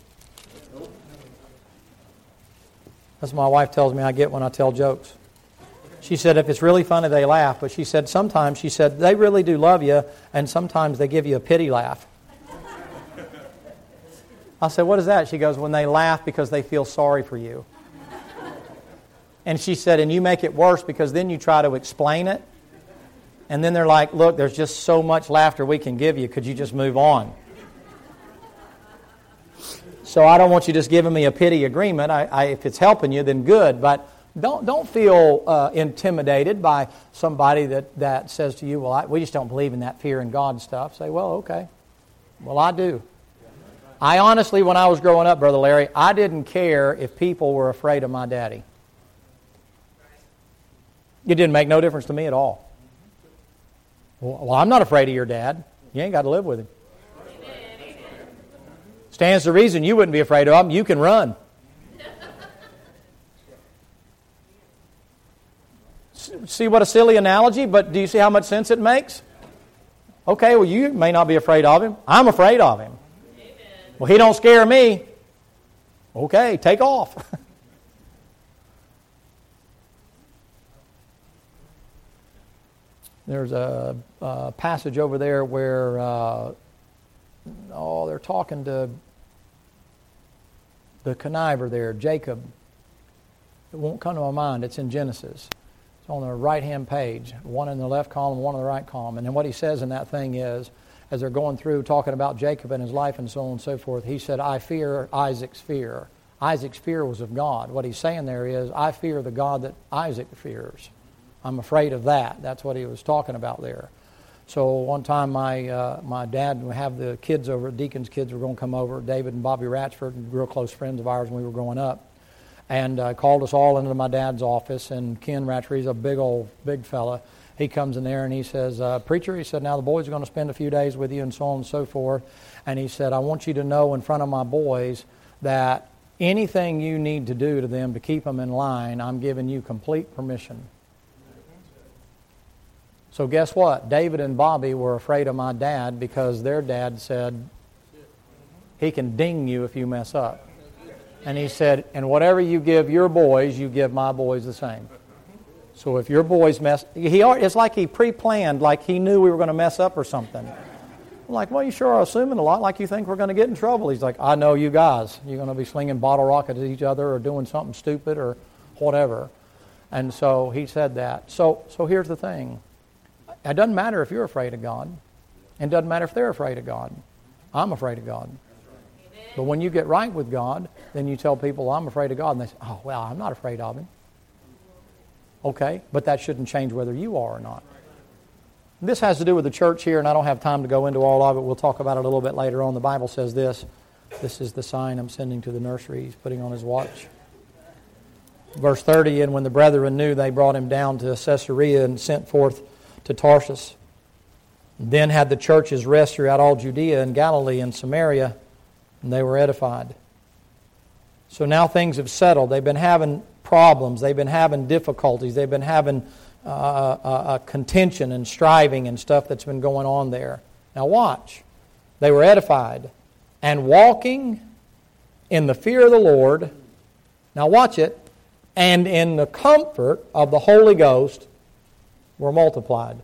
That's what my wife tells me I get when I tell jokes. She said, if it's really funny, they laugh. But she said, sometimes, they really do love you, and sometimes they give you a pity laugh. I said, what is that? She goes, when they laugh because they feel sorry for you. And she said, and you make it worse because then you try to explain it. And then they're like, look, there's just so much laughter we can give you. Could you just move on? So I don't want you just giving me a pity agreement. If it's helping you, then good. But don't feel intimidated by somebody that says to you, well, we just don't believe in that fear in God stuff. Say, well, okay. Well, I do. I honestly, when I was growing up, Brother Larry, I didn't care if people were afraid of my daddy. It didn't make no difference to me at all. Well, I'm not afraid of your dad. You ain't got to live with him. Stands to reason you wouldn't be afraid of him. You can run. See what a silly analogy, but do you see how much sense it makes? Okay, well, you may not be afraid of him. I'm afraid of him. Well, he don't scare me. Okay, take off. There's a passage over there where they're talking to the conniver there, Jacob. It won't come to my mind. It's in Genesis. It's on the right-hand page, one in the left column, one in the right column. And then what he says in that thing is, as they're going through talking about Jacob and his life and so on and so forth, he said, I fear Isaac's fear. Isaac's fear was of God. What he's saying there is, I fear the God that Isaac fears. I'm afraid of that. That's what he was talking about there. So one time my dad would have the kids over, Deacon's kids were going to come over, David and Bobby Ratchford, real close friends of ours when we were growing up, and called us all into my dad's office, and Ken Ratchford, he's a big fella. He comes in there and he says, preacher, he said, now the boys are going to spend a few days with you and so on and so forth. And he said, I want you to know in front of my boys that anything you need to do to them to keep them in line, I'm giving you complete permission. So guess what? David and Bobby were afraid of my dad because their dad said, he can ding you if you mess up. And he said, and whatever you give your boys, you give my boys the same. So if your boys it's like he pre-planned, like he knew we were going to mess up or something. I'm like, well, you sure are assuming a lot, like you think we're going to get in trouble. He's like, I know you guys. You're going to be slinging bottle rockets at each other or doing something stupid or whatever. And so he said that. So here's the thing. It doesn't matter if you're afraid of God. It doesn't matter if they're afraid of God. I'm afraid of God. But when you get right with God, then you tell people, I'm afraid of God. And they say, oh, well, I'm not afraid of Him. Okay, but that shouldn't change whether you are or not. This has to do with the church here, and I don't have time to go into all of it. We'll talk about it a little bit later on. The Bible says this. This is the sign I'm sending to the nursery. He's putting on his watch. Verse 30, and when the brethren knew, they brought him down to Caesarea and sent forth to Tarsus. Then had the churches rest throughout all Judea and Galilee and Samaria, and they were edified. So now things have settled. They've been having problems. They've been having difficulties. They've been having contention and striving and stuff that's been going on there. Now watch. They were edified and walking in the fear of the Lord. Now watch it. And in the comfort of the Holy Ghost were multiplied.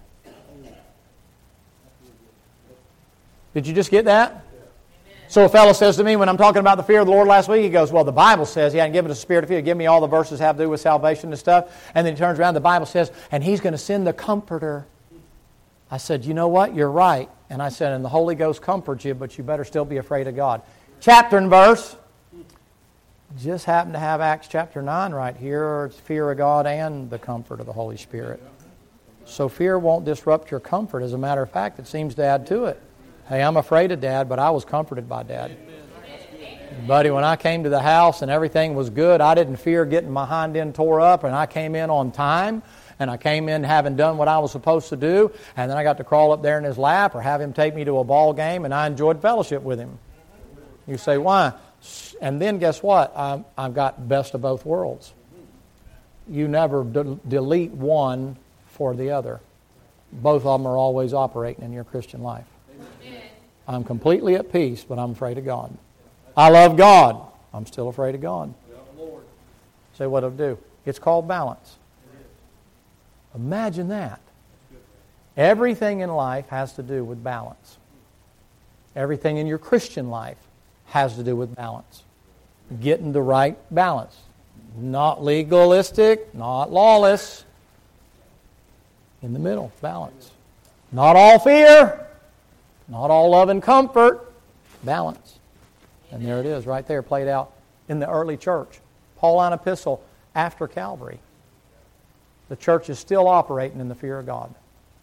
Did you just get that? So a fellow says to me, when I'm talking about the fear of the Lord last week, he goes, well, the Bible says He hadn't given us a spirit of fear. Give me all the verses have to do with salvation and stuff. And then he turns around, the Bible says, and He's going to send the Comforter. I said, you know what? You're right. And I said, and the Holy Ghost comforts you, but you better still be afraid of God. Chapter and verse. Just happen to have Acts chapter 9 right here, or it's fear of God and the comfort of the Holy Spirit. So fear won't disrupt your comfort. As a matter of fact, it seems to add to it. Hey, I'm afraid of Dad, but I was comforted by Dad. Buddy, when I came to the house and everything was good, I didn't fear getting my hind end tore up, and I came in on time, and I came in having done what I was supposed to do, and then I got to crawl up there in his lap or have him take me to a ball game, and I enjoyed fellowship with him. You say, why? And then guess what? I've got best of both worlds. You never delete one for the other. Both of them are always operating in your Christian life. I'm completely at peace, but I'm afraid of God. I love God. I'm still afraid of God. Say what it'll do. It's called balance. Imagine that. Everything in life has to do with balance. Everything in your Christian life has to do with balance. Getting the right balance. Not legalistic, not lawless. In the middle, balance. Not all fear, not all love and comfort. Balance. And there it is, right there, played out in the early church. Pauline epistle after Calvary. The church is still operating in the fear of God.